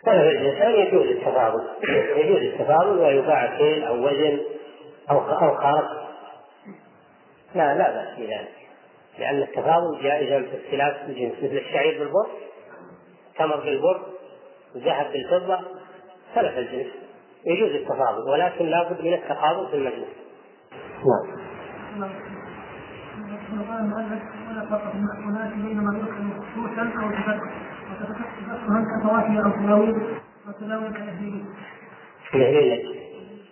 الإنسان يجوز التفاضل، يجوز التفاضل ويباع كيل أو وزن أو خرق، لا بأس بذلك، لأن التفاضل جائزا في اختلاف الجنس، مثل الشعير بالبر، تمر بالبر، الذهب بالفضة، اختلف الجنس، يجوز التفاضل، ولكن لا بد من التقابل في المجلس. هناك بينما يدخل خصوصا او تفكر وتفكر كفواكه او تلاوين وتلاوين كالهليل.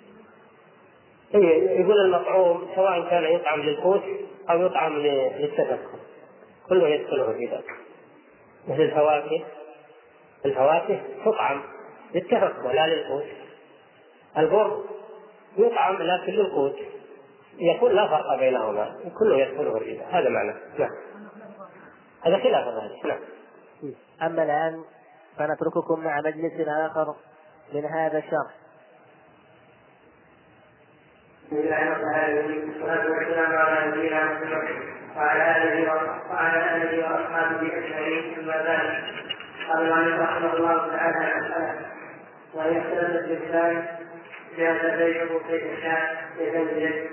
يقول المطعوم سواء كان يطعم للقوت او يطعم للتفكر كله يدخله في ذلك. مثل الفواكه تطعم للتفكر لا للقوت. البر يطعم لكن للقوت، يقول لا فرق بينهما، كله يدخله الربا، هذا معنى. نعم، هذا خلاف ذلك. نعم. أما الآن فنترككم مع مجلس آخر من هذا الشرح. بسم الله الرحمن الرحيم، والصلاة والسلام على نبينا محمد وعلى آله وأصحابه أجمعين. أما بعد، قال المؤلف رحمه الله تعالى مسألة وهي اختلاف الإنسان جاز بيعه كيف شاء بذنب.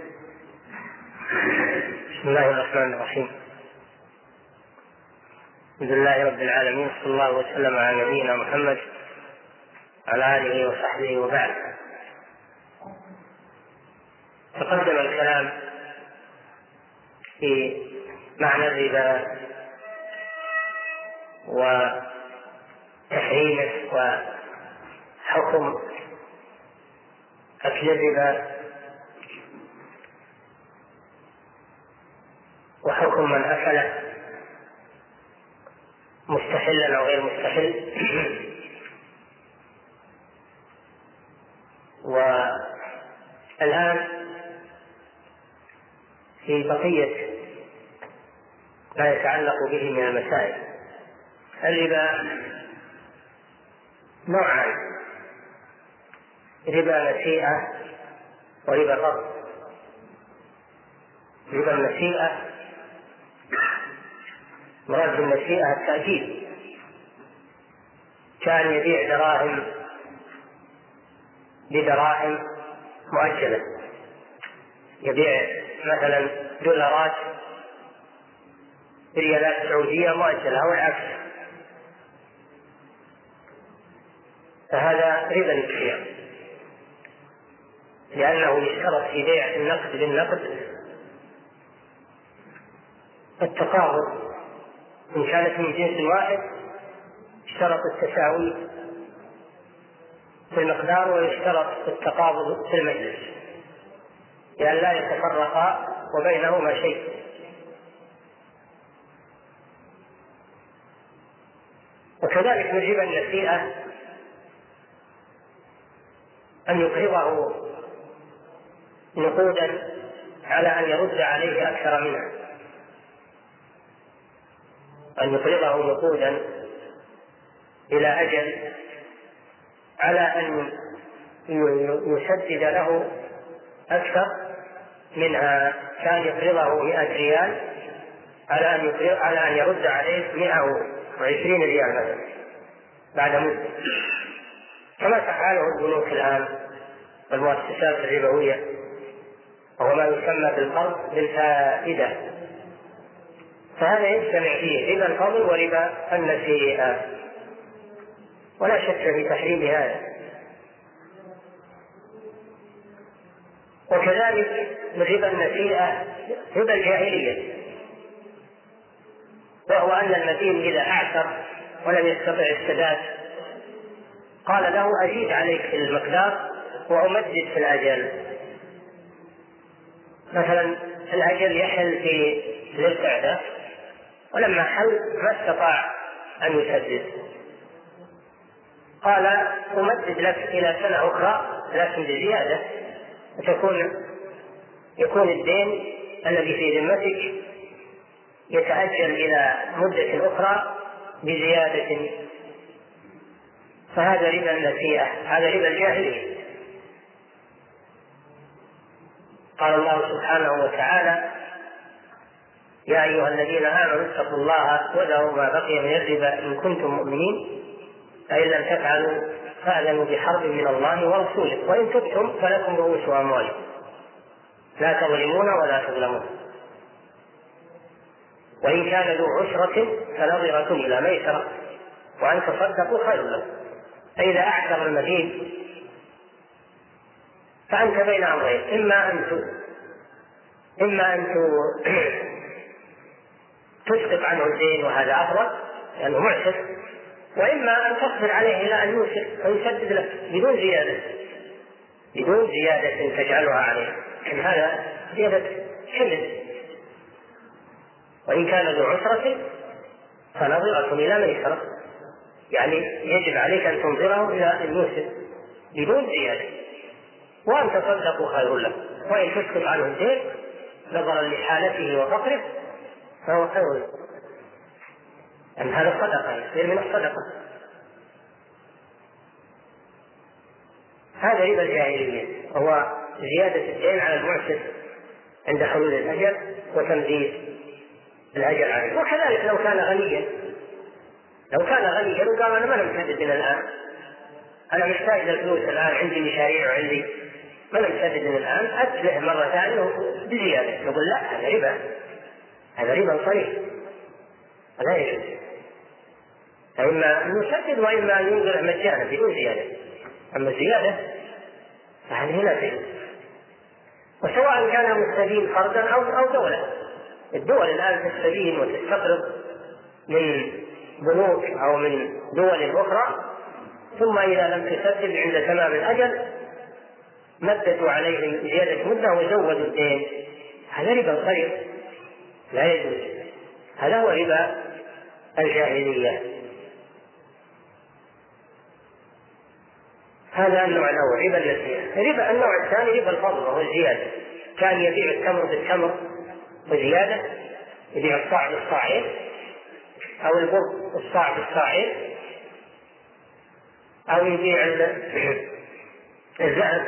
بسم الله الرحمن الرحيم، الحمد لله رب العالمين، صلى الله وسلم على نبينا محمد على آله وصحبه وبعد. تقدم الكلام في معنى الربا وتحريمه وحكم أكل الربا وحكم من أكله مستحلا أو غير مستحل. والآن في بقية ما يتعلق به من المسائل. الربا نوعان: ربا نسيئة وربا فضل. ربا النسيئة مراد بالنسيئة التأجيل، كان يبيع دراهم بدراهم مؤجلة، يبيع مثلا دولارات بريالات سعودية مؤجلة أو العكس، فهذا ربا النسيئة، لأنه يشترط في بيع النقد بالنقد التقابض، إن كانت من جنس واحد اشترط التساوي في المقدار ويشترط التقابض في المجلس لأن لا يتفرقا وبينهما شيء. وكذلك من ربا النسيئة أن يقرضه نقودا على أن يرد عليه أكثر منها، أن يقرضه نقودا إلى أجل على أن يسدد له أكثر منها، كان يقرضه 100 ريال على أن يرد عليه 120 ريال مثلا بعد مدة، كما تفعله البنوك الآن والمؤسسات الربوية، وهو ما يسمى بالقرض بالفائدة. فهذا يجتمع فيه ربا الفضل وربا النسيئة، ولا شك في تحريم هذا. وكذلك من ربا النسيئة ربا الجاهلية، وهو أن المدين إذا أعسر ولم يستطع السداد قال له أزيد عليك في المقدار وأمدد في الأجل. مثلا الأجل يحل في ذي القعدة، ولما حل ما استطاع أن يسدد قال أمدد لك إلى سنة أخرى لكن بزيادة، يكون الدين الذي في ذمتك يتأجل إلى مدة أخرى بزيادة. فهذا ربا النسيئة، هذا ربا الجاهلية. قال الله سبحانه وتعالى: يا أيها الذين آمنوا اتقوا الله وذروا ما بقي من الربا إن كنتم مؤمنين، فإن لم تفعلوا فأذنوا بحرب من الله ورسوله وإن تبتم فلكم رؤوس أموالكم لا تظلمون ولا تظلمون. وإن كان ذو عسرة فنظرة إلى ميسرة وأن تصدقوا خير لكم. فإذا أعسر المدين فأنت بين أمرين، إما أن تسقط عنه الدين وهذا أفضل لأنه معسر، وإما أن تصبر عليه إلى أن يوسر ويسدد لك بدون زيادة تجعلها عليه، إن هذا زيادة حمل. وإن كان ذو عسرة فنظرة إلى ميسرة، يعني يجب عليك أن تنظره إلى أن يوسر بدون زيادة، وأن تصدقوا خير لكم. وإن تسقط عنه الدين نظرا لحالته وفقره فهو خير لكم، أن هذا صدقة يصير من الصدقة. هذا ربا الجاهلية، وهو زيادة الدين على المعسر عند حلول الأجل وتمديد الأجل عليه. وكذلك لو كان غنيا وقال أنا ما مسدد من الآن، أنا محتاج للفلوس الآن، عندي مشاريع وعندي ما مسدد من الآن، أتبع مرة ثانية بزيادة، نقول لا، هذا ربا صريح لا يجوز. فإما أن يسدد وإما أن ينظر مجانا بدون زيادة، أما الزيادة فهذه لا تجوز. وسواء كان مستدين فردا أو دولة، الدول الآن تستدين وتستقرض من بنوك أو من دول أخرى، ثم إذا لم تسدد عند تمام الأجل مددوا عليه زيادة مدة وزودوا الدين، هذا ربا صريح لا يجوز. هذا هو ربا الجاهلية. هذا النوع الأول ربا النسيئة. النوع الثاني ربا الفضل وهو الزيادة، كان يبيع التمر بالتمر وزيادة، يبيع الصاع بالصاعين أو البر الصاع بالصاعين، أو يبيع الذهب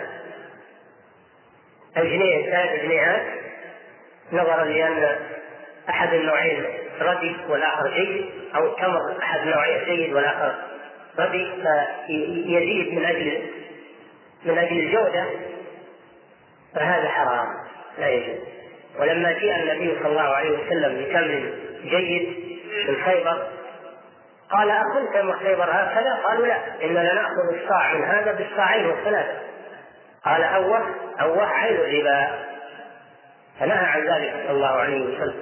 الجنيه 3 جنيهات، نظرا لأن أحد النوعين ردي والآخر جيد، أو التمر أحد النوعين جيد والآخر ردي، فيزيد من أجل الجودة، فهذا حرام لا يجوز. ولما جاء النبي صلى الله عليه وسلم بتمر جيد من خيبر قال أكل تمر خيبر هكذا؟ قالوا لا، إننا نأخذ الصاع من هذا بالصاعين والثلاثة. قال أوه عين الربا، فنهى عن ذلك صلى الله عليه وسلم.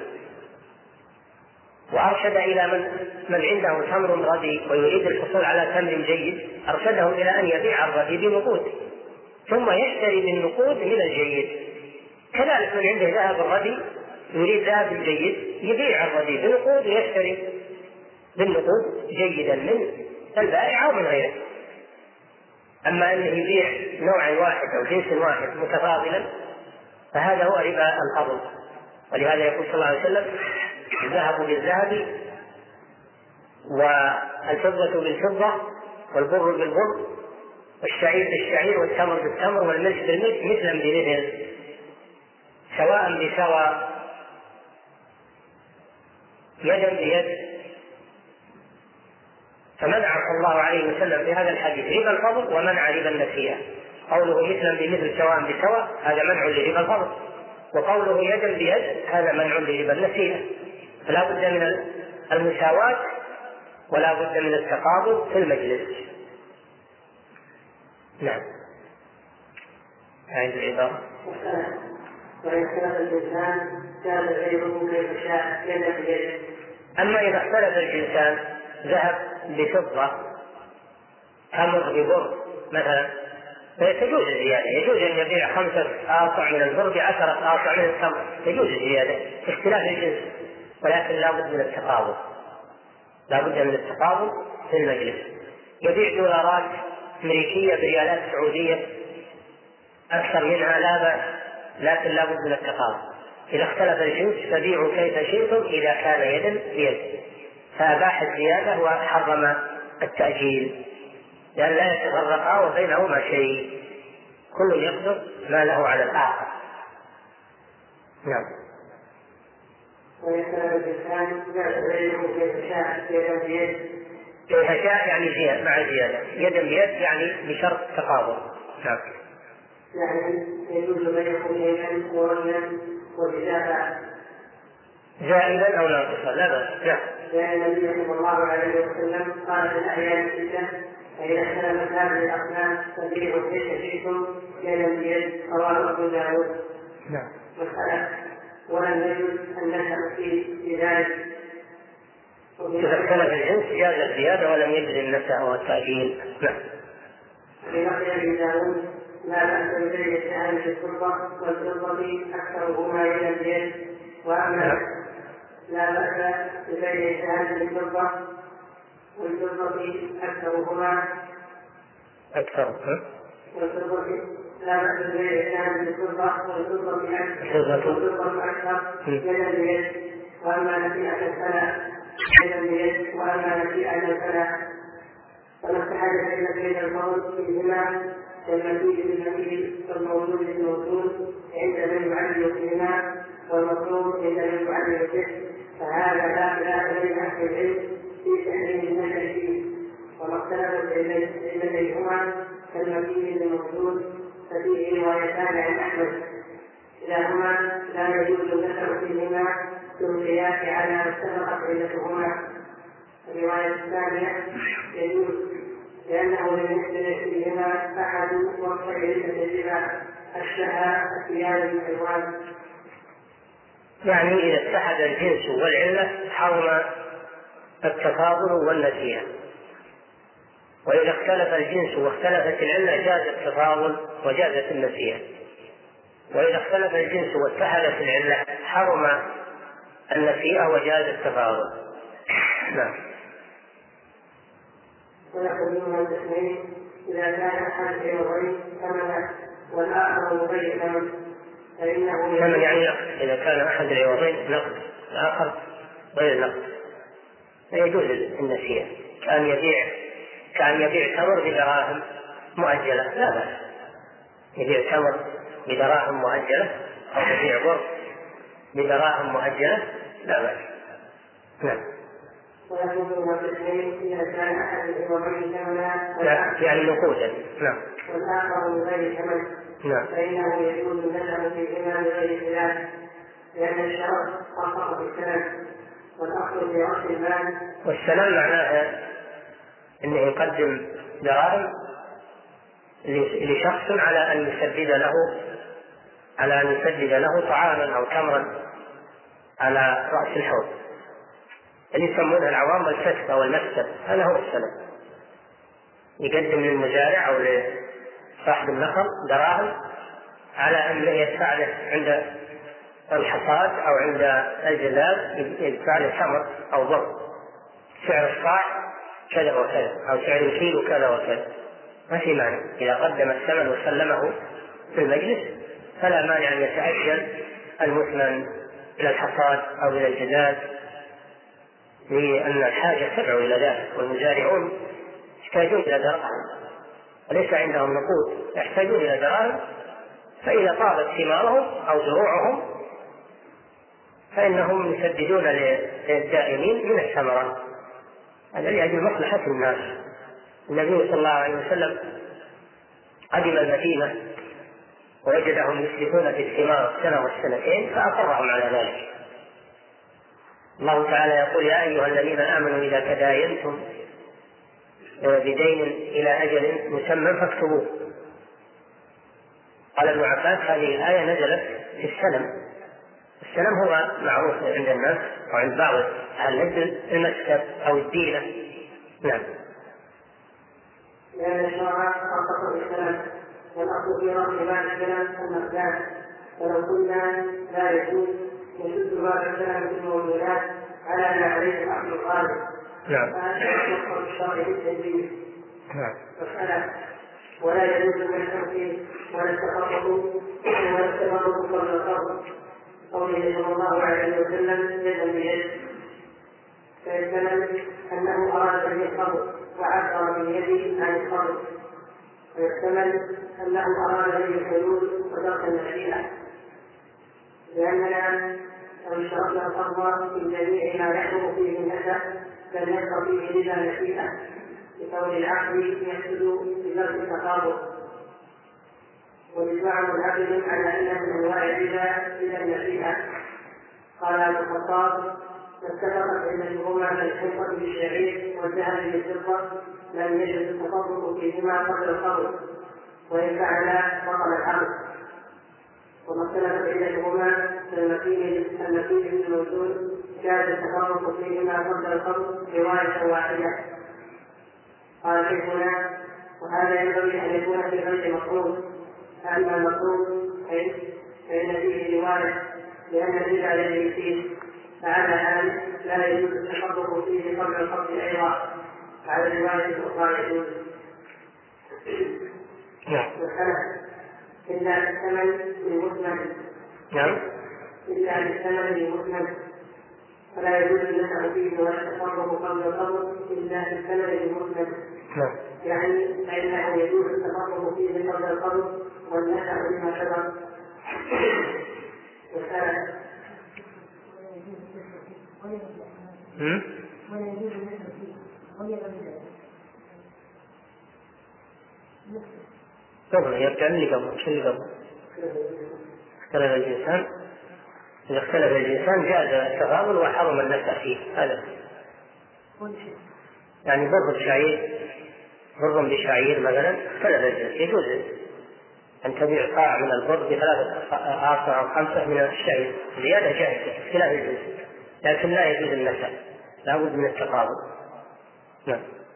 وأرشد إلى من عنده تمر ردي ويريد الحصول على تمر جيد، أرشده إلى أن يبيع الردي بنقود ثم يشتري بالنقود من الجيد. كذلك من عنده ذهب الردي يريد ذهب الجيد يبيع الردي بنقود ويشتري بالنقود جيدا من البائع أو من غيره. أما أنه يبيع نوع واحد أو جنس واحد متفاضلا فهذا هو ربا الفضل. ولهذا يقول صلى الله عليه وسلم الذهب بالذهب والفضة بالفضة والبر بالبر والشعير بالشعير والتمر بالتمر والملح بالملح مثلا بمثل سواء بسواء يدا بيد. فمنع صلى الله عليه وسلم في هذا الحديث ربا الفضل ومنع ربا النسيئة. قوله مثلا بمثل سواء بسواء هذا منع لربا الفضل، وقوله يدا بيد هذا منع لربا النسيئة. فلا بد من المساواة ولا بد من التقابل في المجلس. نعم. هذه العبارة. وإن اختلف الجنسان كان غيره كيف شاء يدا بيد. أما إذا اختلف الجنسان ذهب بفضة تمر ببر مثلا فيجوز الزيادة، يجوز أن يبيع 5 آصع من البر ب10 آصع من التمر، يجوز الزيادة اختلاف الجنس، ولكن لا بد من التقابل، في المجلس. يبيع دولارات أمريكية بريالات سعودية أكثر منها لا بأس، لكن لا بد من التقابل. إذا اختلف الجنس فبيعوا كيف شئتم إذا كان يدا بيد. فأباح الزيادة وحرم التأجيل، لأن لا يتفرقا وبينهما شيء، كل يقدر ما له على الآخر. نعم. ويختلف الإنسان كان غيره كيف شاء يدا بيد. هشاء يعني مع زيادة، يدا بيد يعني بشرط تقابل. نعم. يعني يجوز بينهم شيئا ورميا وجزاء زائدا أو ناقصا لا بأس. نعم. لأن النبي صلى الله عليه وسلم قال في الأحيان الستة: فإذا اختلفت هذه الأصناف فبيعوا كيف شئتم يدا بيد. رواه أبو داود. نعم. مسألة: ولم يجوز أن نشأ في ذلك. إذا اختلف الجنس جاز الزيادة ولم يجز النساء والتأجيل. نعم. في نقل أبي داود: لا بأس ببيع السهم في الفضة والفضة أكثرهما يدا بيد. وأما لا بأس ببيع السهم في الفضة والفضة أكثرهما والفضة لا بأس ببيع السهم في الفضة والفضة أكثر يدا بيد. وأما نسيئة الفلا يدا بيد. وأما نسيئة الفلا فما استحال بين الفضل فيهما كالمزيد بالمزيد والموجود بالموجود عند من يعلم فيهما والمطلوب عند من يعلم به. فهذا لا خلاف بين أهل العلم في تحريم النشأ فيه. وما اختلف بينهما كالمزيد بالموجود ففيه روايتان عن أحمد: كلاهما لا يجوز النشأ فيهما بالقياس على ما اتفقت علتهما. الرواية الثانية يجوز لأنه لم يختلف فيهما أحد وقتئذ تجب أشبه الثياب بالحيوان. يعني إذا اتحد الجنس والعلة حرم التفاضل والنسيئة، وإذا اختلف الجنس واختلفت العلة جاز التفاضل وجازت النسيئة، وإذا اختلف الجنس واتحدت العلة حرم النسيئة وجاز التفاضل. نعم. ويقولون الاثنين إذا كان أحد العوضين ثمنا والآخر مبينا فإنه ثمن يعني نقد. إذا كان أحد العوضين نقد الآخر غير نقد فيجوز النسيئة. كان يبيع تمر بدراهم مؤجلة لا بأس، يبيع تمر بدراهم مؤجلة أو يبيع بر بدراهم مؤجلة لا بأس. نعم. ويقولون الاثنين إذا كان أحد العوضين ثمنا يعني نقودا. نعم. والآخر بغير ثمن نعم. فإنه يجوز النشأ فيهما بغير خلاف، لأن الشرط خاصة بالسلام والأصل في أصل المال. والسلام معناه أنه يقدم دراهم لشخص على أن يسدد له طعاما أو تمرا على رأس الحوض، اللي يسمونها العوام الكسب أو المكسب. هذا هو السلام. يقدم للمزارع أو لصاحب النخل دراهم على أن يدفع له عند الحصاد أو عند الجلاب يدفع له تمر أو بر سعر الصاع كذا وكذا أو سعر الكيلو كذا وكذا. ما في مانع إذا قدم الثمن وسلمه في المجلس فلا مانع أن يتأجل المثمن إلى الحصاد أو إلى الجلاب، لأن الحاجة تدعو إلى ذلك، والمزارعون يحتاجون إلى دراهم وليس عندهم نقود، يحتاجون إلى دراهم. فإذا طابت ثمارهم أو زروعهم فإنهم يسددون للدائمين من الثمرات. هذا لأجل مصلحة الناس. النبي صلى الله عليه وسلم قدم المدينة ووجدهم يسلفون في الثمار السنة والسنتين فأقرهم على ذلك. الله تعالى يقول: يا أيها الذين آمنوا إذا تداينتم بدين إلى أجل مسمى فاكتبوه. قال ابن عباس: هذه الآية نزلت في السلم. السلم هو معروف عند الناس وعند بعض أهل العلم المكسب أو الدينة. نعم. لأن الشرع خاصة بالسلم والأصل في رأس بعد السلم المقدار، ولو كنا لا يجوز يشد بعد السلم في الموجودات على ما عليه الأصل الخالق. نعم. فهذا مصدر الشرع للتدبير. نعم. مسألة: ولا يجوز التنفيذ ولا التفرق قبل القبض. قوله صلى الله عليه وسلم: يدا بيد، فيحتمل أنه أراد به القبض وعبر باليد عن القبض، ويحتمل أنه أراد به الحلول وترك المشيئة، لأننا لو اشترطنا القبض في جميع ما يحكم فيه النسب لم يبق فيه إلا نسيئة لكون العقل يحصل بفرق التقابل، وإجماع منعقد على أن من أنواع الربا إلا النسيئة. قال ابن الخطاب: فاتفقت علتهما في الحنطة بالشعير والذهب بالفضة لم يجد التفرق فيهما قبل القبض، وإن فعل بطل العقد. وما اختلفت علتهما في المكين بالموجود جاز التفرق فيهما قبل القبض رواية واحدة. قال شيخنا: وهذا ينبغي أن يكون في غير مطلوب، أما المطلوب فإن فيه رواية لأن الربا الذي فيه، فعلى هذا لا يجوز التفرق فيه قبل القبض أيضا، على الرواية الأخرى يجوز. إلا بالثمن المثمن. إلا بالثمن المثمن، فلا يجوز النفع فيه ولا التفرق قبل القبض إلا بالثمن المثمن. يعني فإنه يجوز التفرق فيه قبل القبض والنفع بما شرع. ولا يجوز النفع فيه غير طبعا يرجع اللي قبل اختلف الإنسان. إذا اختلف الإنسان جاز التفاضل وحرم النفع فيه. هذا يعني برض بشعير مثلا اختلف الجنس، يجوز أن تبيع صاع من البر ب3 آصع أو 5 من الشعير، زيادة جائزة اختلاف الجنس، لكن لا يجوز النفع، لا بد من التفاضل. نعم.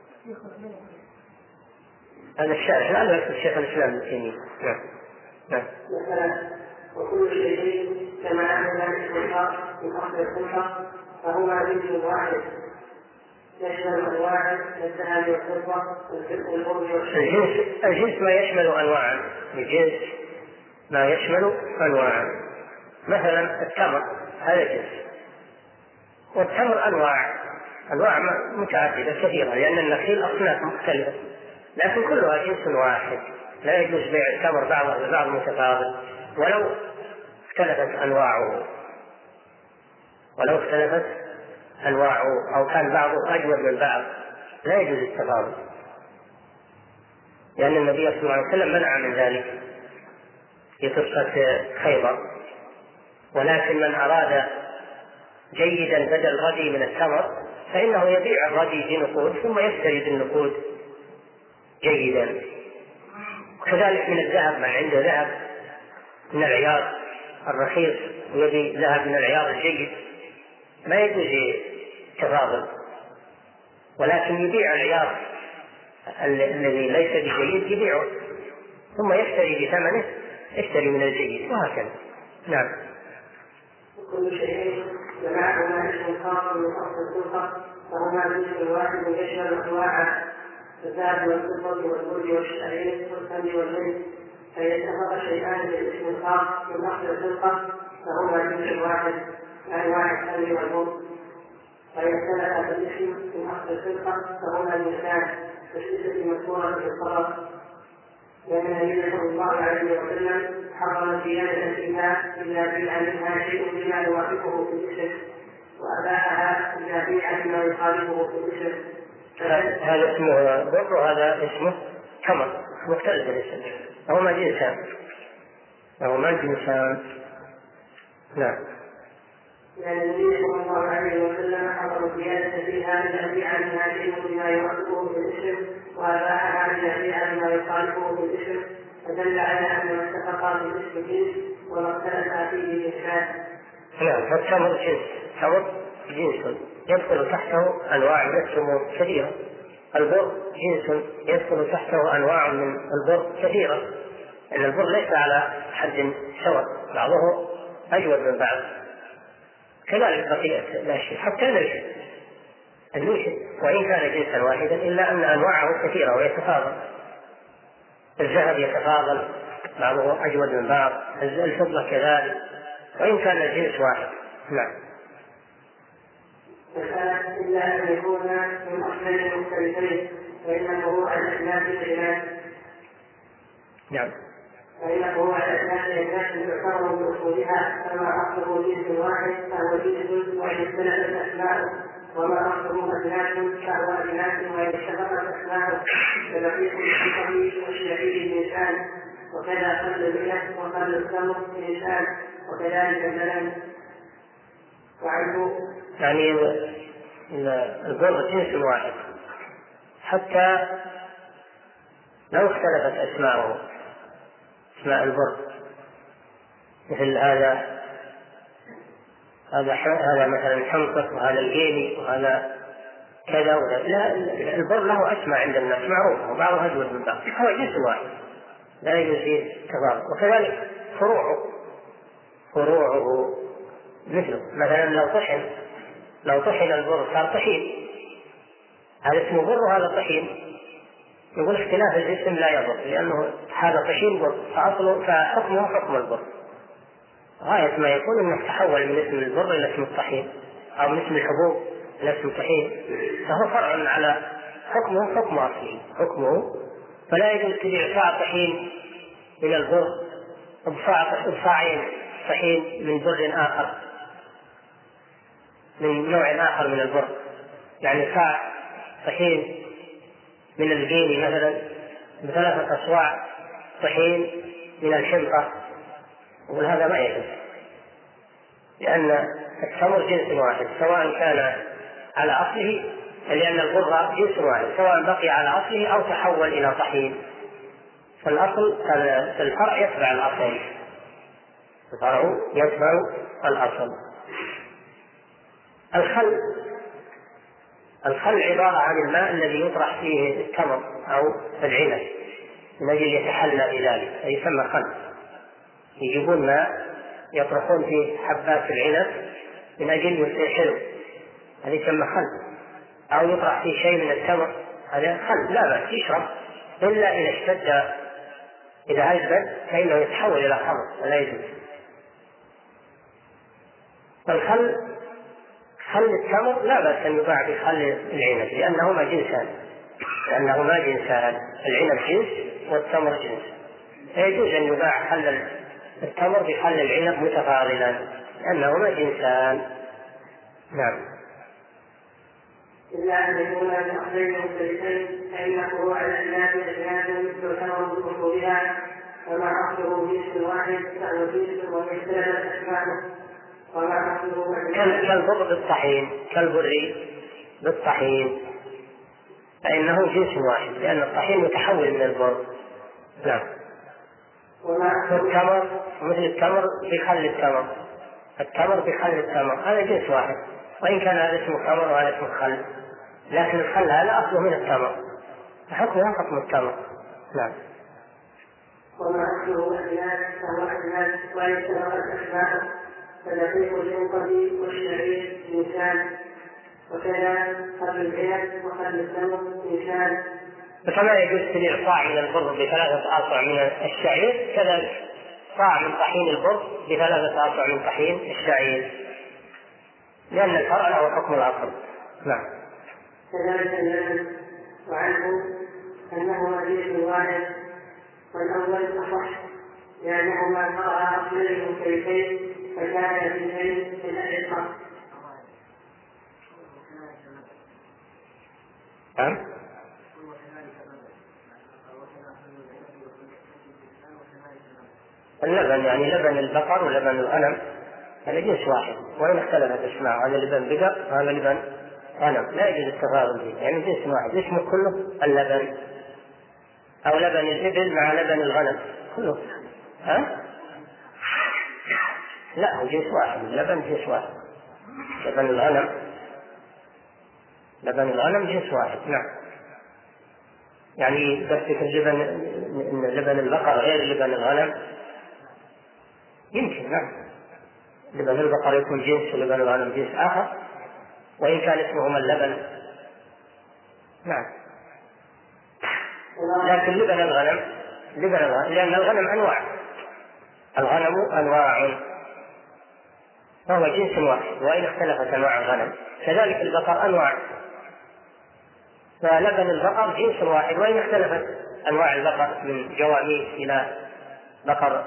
هذا الشارح لا يكتب شيخ الإسلام ابن تيمية. نعم. وكل شيء كما أن الاستنكار من أصل السلطة فهما جنس واحد يشمل أنواع الذهب والفضة والبر والشيء. الجنس ما يشمل أنواعا، الجنس ما يشمل أنواعا. مثلا التمر هذا جنس، والتمر أنواع متعددة كثيرة، لأن النخيل أصناف مختلفة، لكن كلها جنس واحد. لا يجوز بيع التمر بعضها ببعض متفاضل ولو اختلفت أنواعه أو كان بعضه أجود من بعض، لا يجوز التفاضل، لأن النبي صلى الله عليه وسلم منع من ذلك في قصة خيبر. ولكن من أراد جيدا بدل ردي من التمر فإنه يبيع الردي بنقود ثم يشتري بالنقود جيدا. كذلك من الذهب، من عنده ذهب من العيار الرخيص ويبي ذهب من العيار الجيد ما يجوز تفاضل، ولكن يبيع العيار الذي ليس بجيد يبيعه ثم يشتري بثمنه، يشتري من الجيد، وهكذا. نعم. كل شيء جماعهما اسم خاص من أصل السلطة فهما جنس واحد يشمل أنواع الذهب والفضة والبر والشعير والتمر والملح، فإذا اتفق شيئان بالاسم الخاص من أصل السلطة فهما جنس واحد أنواع التمر والبر، فإذا اختلفا بالاسم من أصل السلطة فهما جنسان كالصفة المذكورة في الخبر، لأن النبي صلى الله عليه وسلم حرم زيادة فيها إلا بيع منها شيء بما يوافقه في الاسم، وأباحها إلا بيع بما يخالفه في الاسم. هذا اسمه بر وهذا اسمه تمر، مختلف الاسم، هما جنسان. نعم. لأن النبي صلى الله عليه وسلم حرم زيادة فيها إلا بيع منها شيء بما يوافقه في الاسم، وأباحها إلا بيع بما يخالفه في الاسم، فدل على أن اتفقا في الاسم جنس وما اختلفا فيه جنسان. نعم. فالتمر جنس، تمر جنس يدخل تحته أنواع من التمور كثيرة. البر جنس يدخل تحته أنواع من البر كثيرة، لأن البر ليس على حد سواء، بعضه أجود من بعض. كذلك بقية الأشياء حتى النوشي وإن كان جنسا واحدا إلا أن أنواعه كثيرة ويتفاضل. الذهب يتفاضل، بعضه أجود من بعض، الفضة كذلك، وإن كان الجنس واحد. نعم. إلا أن يكون من أصلين مختلفين فإنه على الأسنان الإله. نعم. فإنه هو على أسنان الإله يعتبر بأصولها، فما أصله جنس واحد فهو جنس وإن اختلفت أسماؤه وما أصله أجناس فهو أجناس وإن اشتهرت أسماءه كدقيق الحكم والشعير الإنسان وكذا قلب العنب وقلب التمر الإنسان وكذلك اللبن وعنه يعني البر جنس واحد حتى لو اختلفت أسماء البر، مثل هذا مثلا حنطة وهذا الجيلي وهذا كذا لا، البر له أسماء عند الناس معروفة وبعضها أجود من بعض، هو جنس واحد لا يوجد فيه تفاضل. وكذلك فروعه مثله، مثلا لو طحن البر صار طحين، هذا اسمه بر وهذا طحين، يقول اختلاف الاسم لا يضر، لأنه هذا طحين بر فحكمه حكم البر، غاية ما يكون أنه تحول من اسم البر إلى اسم الطحين أو من اسم الحبوب إلى اسم الطحين، فهو فرع على حكم أصله حكمه، فلا يجوز تبيع صاع طحين من البر بصاعين طحين من بر آخر من نوع آخر من البر، يعني صاع طحين من الجيني مثلا ب3 أصواع طحين من الحنطة، وهذا ما يجوز، لأن التمر جنس واحد سواء كان على أصله، لأن البر جنس واحد سواء بقي على أصله أو تحول إلى طحين، فالأصل الفرع يتبع الأصل، الفرع يتبع الأصل. الخل عبارة عن الماء الذي يطرح فيه التمر أو العنب من أجل يتحلى بذلك فيسمى خل، يجيبون ماء يطرحون فيه حبات العنب من أجل يصير حلو، هذا يسمى خل، أو يطرح فيه شيء من التمر هذا خل لا بأس يشرب، إلا إذا اشتد، إذا أجبد فإنه يتحول إلى خمر ولا يجوز. خل التمر لا بأس أن يباع بخل العنب لأنهما جنسان، العنب جنس والتمر جنس، فيجوز أن يباع خل التمر بخل العنب متفاضلا لأنهما جنسان. نعم. إلا أن يكون الأصلين مختلفين فإن فروع الأجناس تعتبر بأصولها، وما أصله جنس واحد فهو جنس ويختلف أسماؤه، وما أصله كالبر بالطحين فإنه جنس واحد لأن الطحين متحول من البر. نعم. التمر مثل التمر بخل التمر هذا جنس واحد، وإن كان هذا اسمه تمر وهذا اسمه خل، لكن الخل هذا أصله من التمر فحكمه حكم التمر. نعم. وما أصله أجناس فهو أجناس ويشترط أسماءه فدقيق الحنطة والشعير إنسان، وكذا قبل العنب وقبل التمر إنسان. فكما يجوز تبيع صاع من البر ب3 أصع من الشعير، كذا صاع من طحين البر ب3 أصع من طحين الشعير، لأن الفرع له حكم الأصل. نعم. كذلك اللبن، وعنه أنه حديث واحد، والأول أصح لأنهما فرعا أصلين مختلفين فكان الاثنين في الحقيقة. اللبن يعني لبن البقر ولبن الغنم هذا جنس واحد، وإن اختلفت اسماء، هذا لبن بقر وهذا لبن غنم لا يجوز التفاضل فيه، يعني جنس واحد اسمه كله اللبن، أو لبن الإبل مع لبن الغنم كله. لا هو جنس واحد، اللبن جنس واحد، لبن الغنم جنس واحد. نعم. يعني بس لبن البقر غير لبن الغنم يمكن. نعم. لبن البقر يكون جنس ولبن الغنم جنس آخر وإن كان اسمهما اللبن. نعم. لكن لبن الغنم لأن الغنم أنواع فهو جنس واحد وإن اختلفت أنواع الغنم، كذلك البقر أنواع، فلبن البقر جنس واحد وإن اختلفت أنواع البقر من جواميس إلى بقر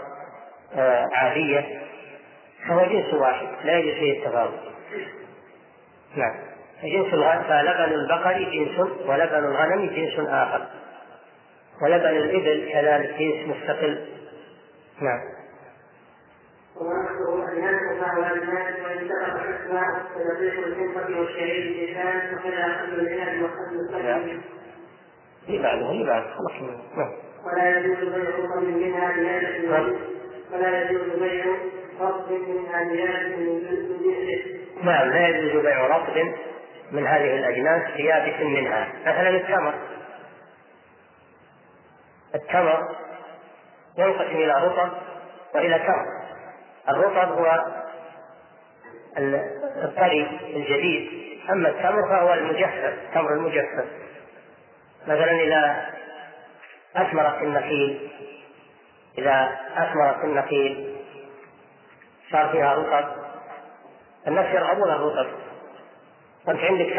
عادية فهو جنس واحد لا يجوز فيه التفاضل. نعم. فلبن البقر جنس ولبن الغنم جنس آخر، ولبن الإبل كذلك جنس مستقل. نعم. ونفسه أن ينفع والمال وإن سبق حسناه فدقيق الحنطة والشعير اللسان وكذا أخذ العنب وأخذ السكن. ولا يجوز بيع رطب منها بهذا ولا يجوز بيع رطب منها بهذا من جنسه. نعم، لا يجوز بيع رطب من هذه الأجناس بيابس منها. مثلا التمر ينقسم إلى رطب وإلى تمر. الرطب هو الطري الجديد، أما التمر فهو التمر المجفف. مثلا إذا أثمرت النخيل صار فيها رطب، الناس يرغبون الرطب. وانت عندك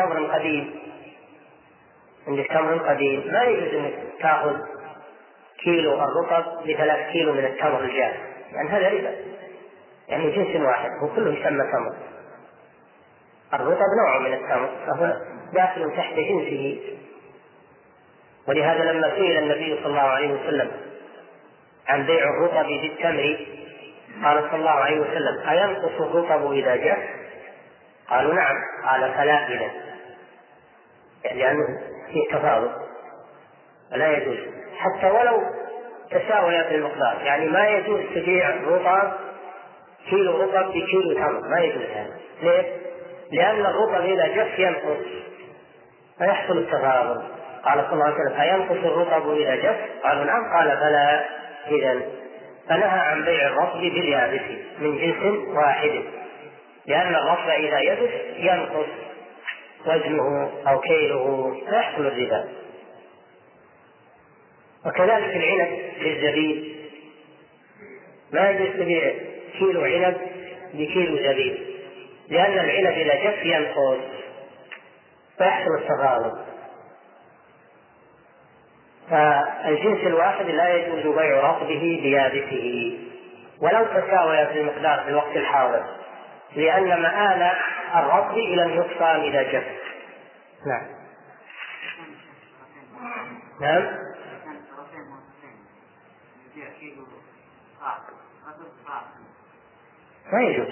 تمر قديم ما يجوز انك تاخذ كيلو الرطب ب3 كيلو من التمر الجاف، يعني هذا ربا، يعني جنس واحد هو كله يسمى تمر. الرطب نوع من التمر فهو داخل تحت جنسه. ولهذا لما سئل النبي صلى الله عليه وسلم عن بيع الرطب بالتمر قال صلى الله عليه وسلم: أينقص الرطب إذا جاف؟ قالوا: نعم. قال: فلا إذن، لأنه فيه تفاضل فلا يجوز حتى ولو تساوي في المقدار. يعني ما يجوز تبيع كيلو رطب بكيلو تمر، ما يجوز هذا. ليه؟ لأن الرطب إذا جف ينقص فيحصل التفاضل. قال صلى الله عليه وسلم: أينقص الرطب إذا جف؟ قالوا: نعم. قال: فلا إذن. فنهى عن بيع الرطب باليابس من جنس واحد، لأن الرطب إذا يبس ينقص وزنه أو كيله فيحصل الربا. وكذلك العنب للزبيب، ما يجوز تبيع كيلو عنب بكيلو زبيب، لأن العنب إذا جف ينقص فيحصل التفاضل. فالجنس الواحد لا يجوز بيع رطبه بيابسه ولو تساوي في المقدار في الوقت الحاضر، لأن مآل الرطب إلى النقصان إذا جف. نعم. ما يجوز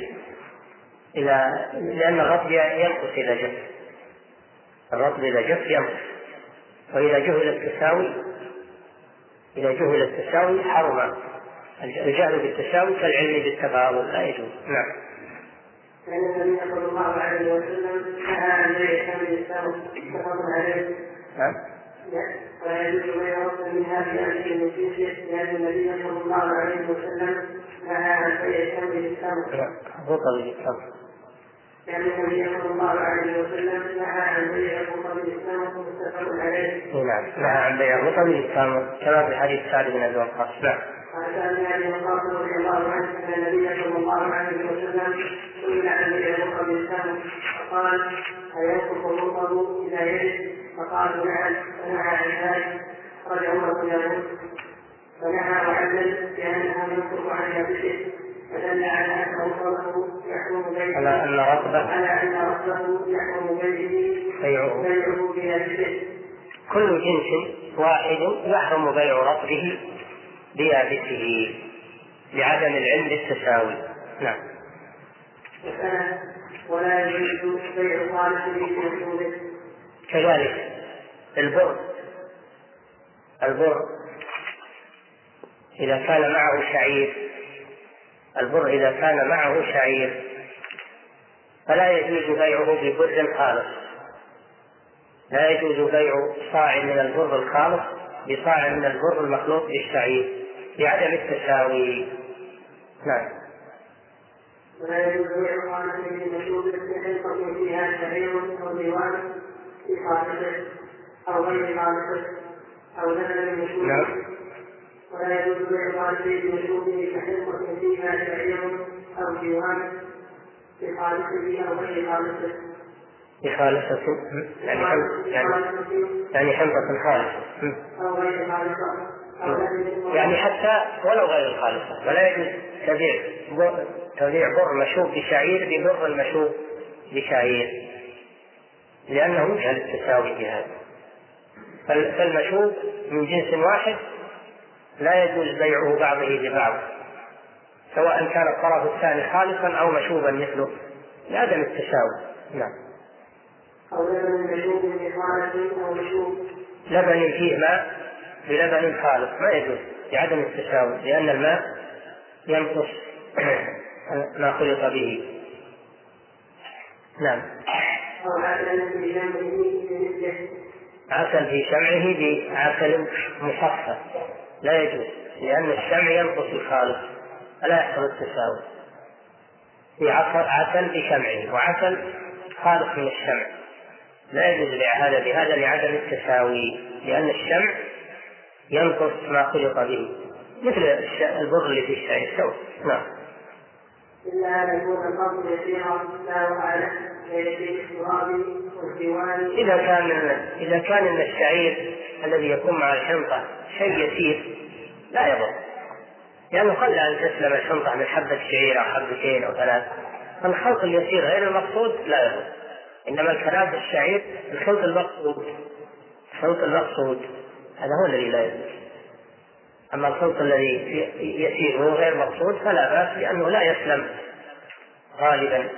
لأن الرطب ينقص إذا جف. الرطب إذا جف ينقص، وإذا جهل التساوي حرم. الجهل بالتساوي كالعلم بالتفاضل، لا يجوز. نعم. لأن النبي صلى الله عليه وسلم نهى عن بيع ثمن السمك متفق عليه. ولا يجوز بيع رطب من هذه من جنسه، لأن النبي صلى الله عليه وسلم نهى عن بيع ثمن السمك. لأن النبي صلى الله عليه وسلم نهى عن بيع رطب السمك متفق عليه. نعم، نهى عن بيع رطب السمك كما في حديث سعد بن أبي وقاص. نعم. قال سألني أبي وقاص رضي الله عنه أن النبي صلى الله عليه وسلم سئل عن بيع رطب السمك فقال: أينقص الرطب إذا يجد؟ فقالوا: نعم. فنهى عن ذلك. خرج عمر بن يعقوب فنهى وعلل بأنه ينقص عن يابسه، فدل على أن رطبه يحرم بيعه، على أن رطبه يحرم بيعه بيابسه. كل جنس واحد يحرم بيع رطبه بيابسه لعدم العلم بالتساوي. نعم. ولا يجوز بيع خالص بمشروبه. كذلك البر إذا كان معه شعير فلا يجوز بيعه ببر خالص. لا يجوز بيع صاع من البر الخالص بصاع من البر المخلوط بالشعير لعدم التساوي. نعم. ولا يجوز بيع خالص بمشروبه بحلقة فيها شعير أو ديوان في خالصه أو غير خالصه أو لبن مشروب. نعم. ولا يجوز بيع خالص بمشروبه كحلقة فيها شعير أو ديوان في خالصه أو غير خالصه. بخالصة يعني حنطة خالصة أو غير خالصة، يعني حتى ولو غير الخالصة. ولا يجوز تبيع بر مشوب بشعير ببر المشوب بشعير، لأنه يجهل التساوي في هذا. فالمشوب من جنس واحد لا يجوز بيعه بعضه ببعض، سواء كان الطرف الثاني خالصا أو مشوبا مثله، لعدم التساوي. نعم. أو لبن مشوب بخالص أو مشوب لبن فيه ماء بلبن خالص ما يجوز لعدم التساوي، لأن الماء ينقص ما خلط به. نعم. أو عسل في جنبه بمثله، عسل في شمعه بعسل مصفى لا يجوز، لأن الشمع ينقص الخالص فلا يحصل التساوي. في عسل في شمعه وعسل خالص من الشمع لا يجوز هذا بهذا لعدم التساوي، لأن الشمع ينقص ما خلط به، مثل البر اللي في الشاي السوء. نعم. إلا أن يكون الأرض يسيرا لا وعلا كيسير التراب والديوان. إذا كان من الشعير الذي يكون مع الحنطة شيء يسير لا يضر، لأنه قل أن تسلم الحنطة من حبة شعير أو حبتين أو ثلاث، فالخلط اليسير غير المقصود لا يضر. إنما الكلام في الشعير الخلط المقصود هذا هو الذي لا يضر. أما الخلط الذي يسير وهو غير مقصود فلا بأس، لأنه لا يسلم غالبا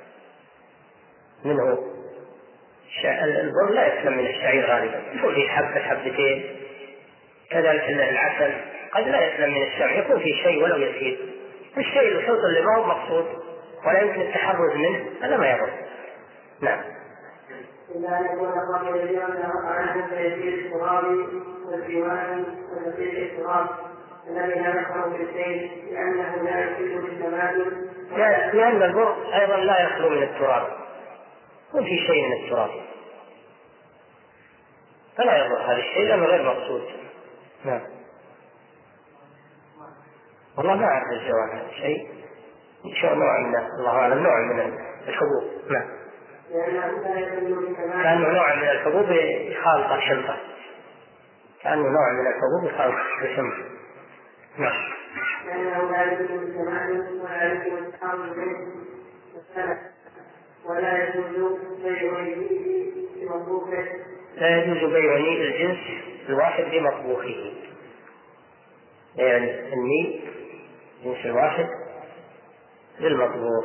منه. البر لا يسلم من الشعير غالبا، يكون فيه حبة حبتين. كذلك العسل قد لا يسلم من الشمع، يكون فيه شيء ولو يسير. الشيء الخلط اللي ما هو مقصود ولا يمكن التحرز منه هذا ما يضر. نعم. إلا أن يكون الرجل اليوم عنه كيسير التراب والديوان وكيسير التراب الذي لا يخلو بالسيل لأنه لا يفيد بالتمادن، لأن البر أيضا لا يخلو من التراب، يكون في شيء من التراب فلا يضر هذا الشيء لأنه غير مقصود. نعم. والله ما أعرف الجواب هذا الشيء، إن شاء الله الله أعلم نوع من الحبوب. نعم. كأنه نوع من الحبوب خالطة الحنطة، كأنه نوع من الحبوب خالطة الحنطة. نعم. لأنه لا يجوز التمادن ولا يجوز التحرز منه والسلف، ولا يجوز بيع بمطبوخه. لا يجوز بيع الجنس الواحد بمطبوخه، يعني النيل الجنس الواحد بالمطبوخ،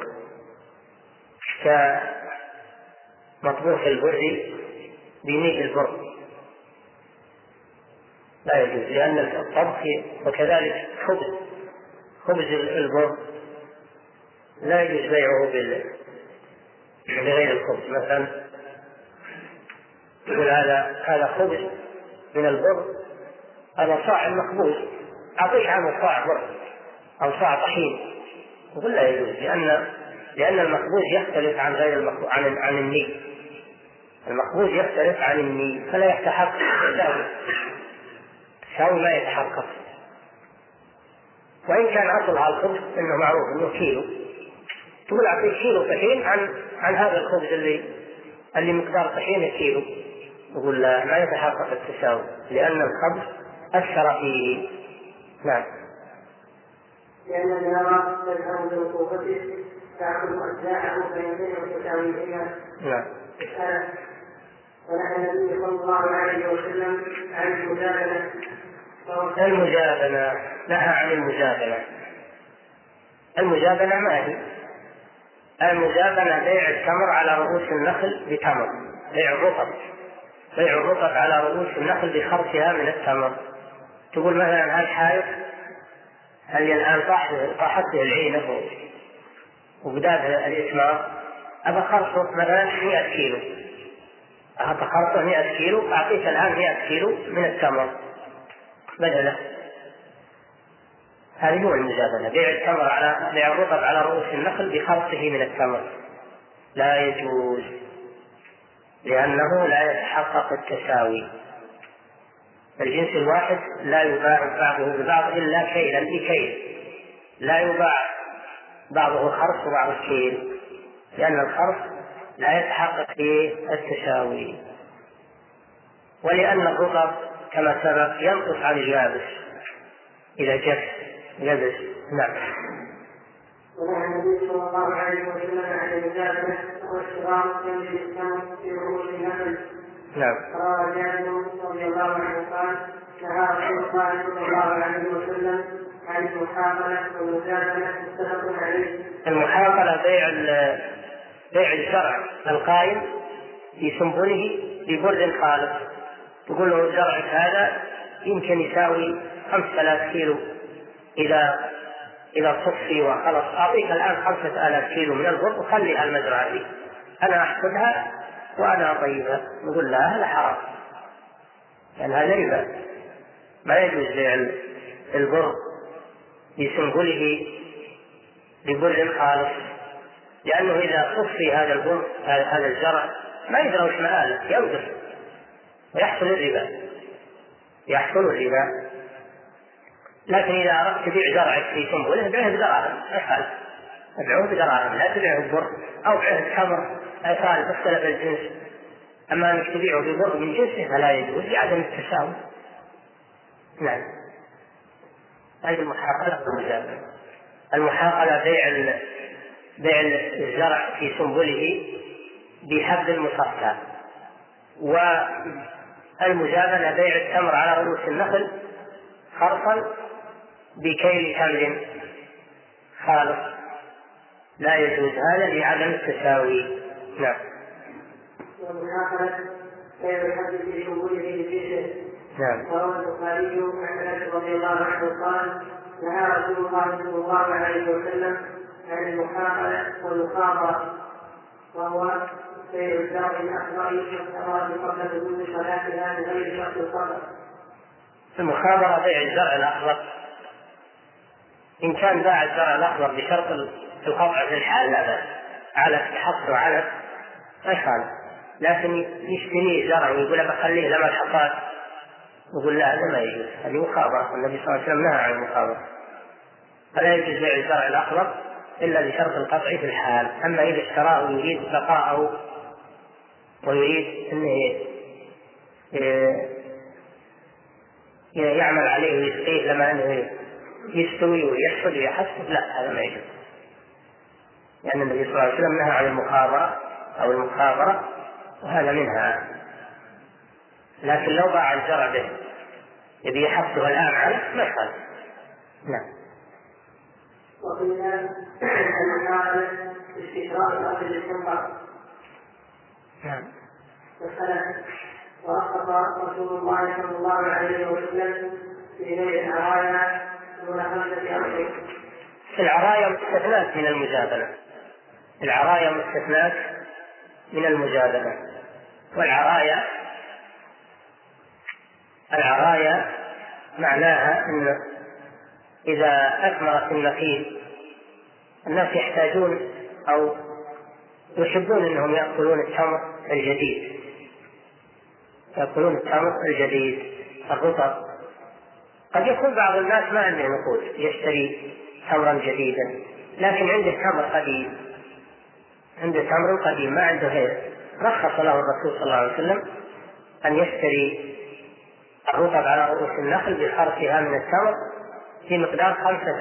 كمطبوخ البر بنيل البر لا يجوز، لأن الطبخ وكذلك خبز البر لا يجوز بيعه بغير الخبز. مثلا يقول هذا خبز من البر، هذا صاع مخبوز، أعطيك عنه صاع بر أو صاع طحين، يقول لا يجوز، لأن المخبوز يختلف عن غير المخبوز عن النيل. المخبوز يختلف عن النيل فلا يتحقق التساوي ما يتحقق. وإن كان أصلها الخبز إنه معروف إنه كيلو، تقول أعطيك كيلو طحين عن هذا الخبز اللي مقدار طحين كيلو، يقول لا ما يتحقق التساوي لأن الخبز أثر فيه. نعم. لأن النار تذهب بوقوفته تأخذ أجزاءه فيمتنع التساوي بها. نعم. ونهى النبي صلى الله عليه وسلم عن المجادلة. نهى عن المجادلة ما هي؟ المجادلة بيع التمر على رؤوس النخل بتمر، بيع الرطب على رؤوس النخل بخرسها من التمر. تقول مثلا هالحائط هل الآن طاحت به العينة وبدأ الإثمار، أبا خرصه مثلا 100 كيلو، أعطى خرصه 100 كيلو، أعطيك الآن 100 كيلو من التمر بدله. هذه هو المجادلة، بيع الرطب على رؤوس النخل بخرصه من التمر لا يجوز، لأنه لا يتحقق التساوي. الجنس الواحد لا يباع بعضه ببعض إلا كيلا بكيل، لا يباع بعضه خرص وبعض كيل، لأن الخرص لا يتحقق فيه التساوي، ولأن الرطب كما سبق ينقص عن اليابس إذا يبس. نعم. ونهى النبي صلى الله عليه وسلم عن المجابنة والشراء يمشي الإسلام في رؤوس النخل. نعم. روى جابر رضي الله عنه قال نهى رسول الله صلى الله عليه وسلم عن المحاقلة والمجابنة متفق عليه. المحاقلة بيع الزرع القائم في سنبله ببرد خالص، تقول له زرعك هذا يمكن يساوي 5000 كيلو إذا صفي وخلص، أعطيك الآن 5000 كيلو من البر وخلي المزرعة دي أنا أحسبها وأنا أطيبها. نقول لا، هذا حرام، لأن هذا ربا، ما يجوز بيع البر بسنبله ببرد خالص، لأنه إذا صفي هذا البر هذا الزرع ما يدرى وش مآله، ينقص ويحصل الربا. لكن إذا أردت تبيع زرعك في سنبله بيعه بدراهم، ابيعه بدراهم، لا تبيعه ببر أو بيعه بتمر ثالث اختلف الجنس. أما أنك تبيعه ببر من جنسه فلا يجوز لعدم التساوي. نعم. هذه المحاقلة والمجابنة. المحاقلة بيع الزرع في سنبله بحبل المصفى، والمجابنة بيع التمر على رؤوس النخل خرصا بكيل تمر خالص، لا يجوز هذا لعدم التساوي. نعم. والمحاقلة بيع الحبل في سنبله بجنسه. نعم. وروى البخاري عن انس رضي الله عنه قال نهى رسول الله صلى الله عليه وسلم عن المحاقلة والمخابرة، وهو بيع الزرع الأخضر والثمرة قبل دخول صلاتها بغير شرط القدر. المخابرة بيع الزرع الأخضر، إن كان باع الزرع الأخضر بشرط القطع في الحال لا بأس، على حصر على ما يخالف، لكن يشتري زرع ويقول بخليه لما الحصاد، يقول لا، هذا ما يجوز، هذه مخابرة، والنبي صلى الله عليه وسلم نهى عن المخابرة. فلا يجوز بيع الزرع الأخضر إلا بشرط القطع في الحال. أما إذا اشتراه ويريد بقاءه ويريد أنه يعمل عليه ويسقيه لما أنه يستوي ويحصد ويحسب، لا، هذا ما يجوز، لأن النبي صلى الله عليه وسلم نهى عن المخابرة أو المخابرة، وهذا منها. لكن لو باع الزرع به يبي يحصده الآن عليه ما يخالف. نعم. وقيل المحاقلة استشراء أخذ السنبر. نعم. ورخص رسول الله صلى الله عليه وسلم في بيع العرايا دون 5 أشهر. العرايا مستثنات من المجابنة، العرايا مستثنات من المجابنة. والعرايا معناها أن إذا أثمرت النخيل الناس يحتاجون أو يحبون أنهم يأكلون التمر الجديد الرطب. قد يكون بعض الناس ما عنده نقود يشتري تمرا جديدا، لكن عنده تمر قديم ما عنده غيره، رخص له الرسول صلى الله عليه وسلم أن يشتري الرطب على رؤوس النخل بخرصها من التمر في مقدار 5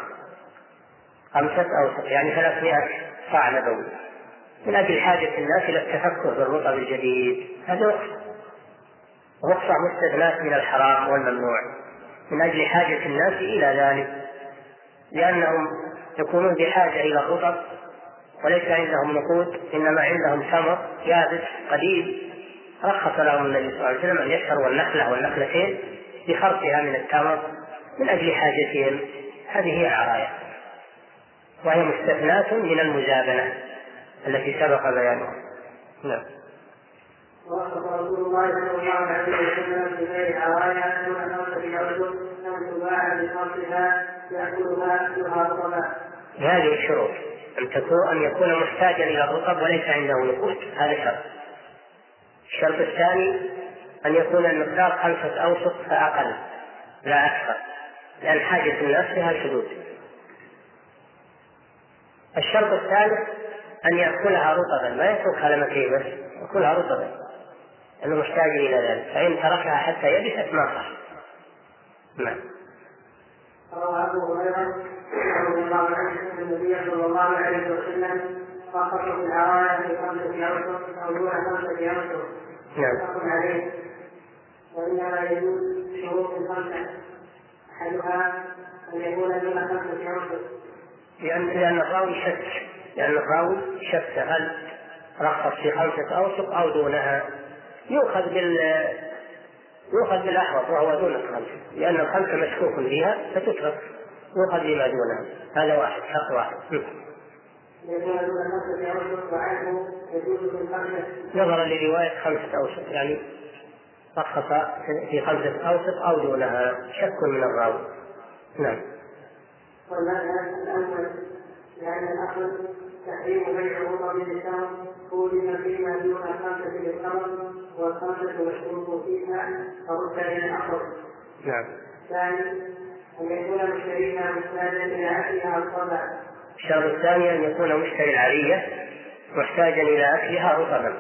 أوسق، يعني 300 صاع نبوي، من أجل حاجة الناس إلى التفكر بالرطب الجديد. هذا رخصة مستثناة من الحرام والممنوع، من أجل حاجة الناس إلى ذلك، لأنهم يكونون بحاجة إلى الرطب وليس عندهم نقود، إنما عندهم تمر يابس قديم. رخص لهم النبي صلى الله عليه وسلم أن يشتروا النخلة والنخلتين بخرصها من التمر من أجل حاجتهم. هذه هي العرايا، وهي مستثناة من المجابنة التي سبق بيانها. نعم. ورخص رسول الله صلى الله عليه وسلم في بيع العرايا دون 5 أشهر أن تباع بخرصها يأكلها رطبا. هذه الشروط، أن يكون محتاجا إلى الرطب وليس عنده نقود، هذا شرط. الشرط الثاني أن يكون المقدار 5 أوسق فأقل لا أكثر، لأن حاجة الناس لها شدود. الشرط الثالث أن يأكلها رطبا، ما يتركها لما بس يأكلها رطبا، لأنه محتاج إلى ذلك، فإن تركها حتى يبست ما صح. نعم. روى أبو هريرة رضي الله عنه أن النبي صلى الله عليه وسلم رخص في العرايا في 5 أوسق أو دون 5 أوسق. متفق عليه. وإنما يجوز شروط 5 أحدها أن يكون دون 5 أوسق. لأن الراوي شك هل رخص في 5 أوسق أو دونها. يؤخذ بالأحوط وهو دون 5، لأن 5 مشكوك فيها فتترك، يؤخذ بما دونها. هذا واحد، شرط واحد. نظرا لرواية 5 أوسق، يعني رخص في 5 أوسق أو دونها، شك من الراوي. نعم. والمذهب الأول لأن الأصل تحريم بيع الرطب بالثمر قولنا فيما دون 5 بالثمر والخمسة مشروط فيها فرد إلى الأصل. نعم. ثاني أن يكون مشتريها محتاجا إلى أكلها رطبا. الشرط الثاني أن يكون مشتري العرية محتاجا إلى أكلها رطبا،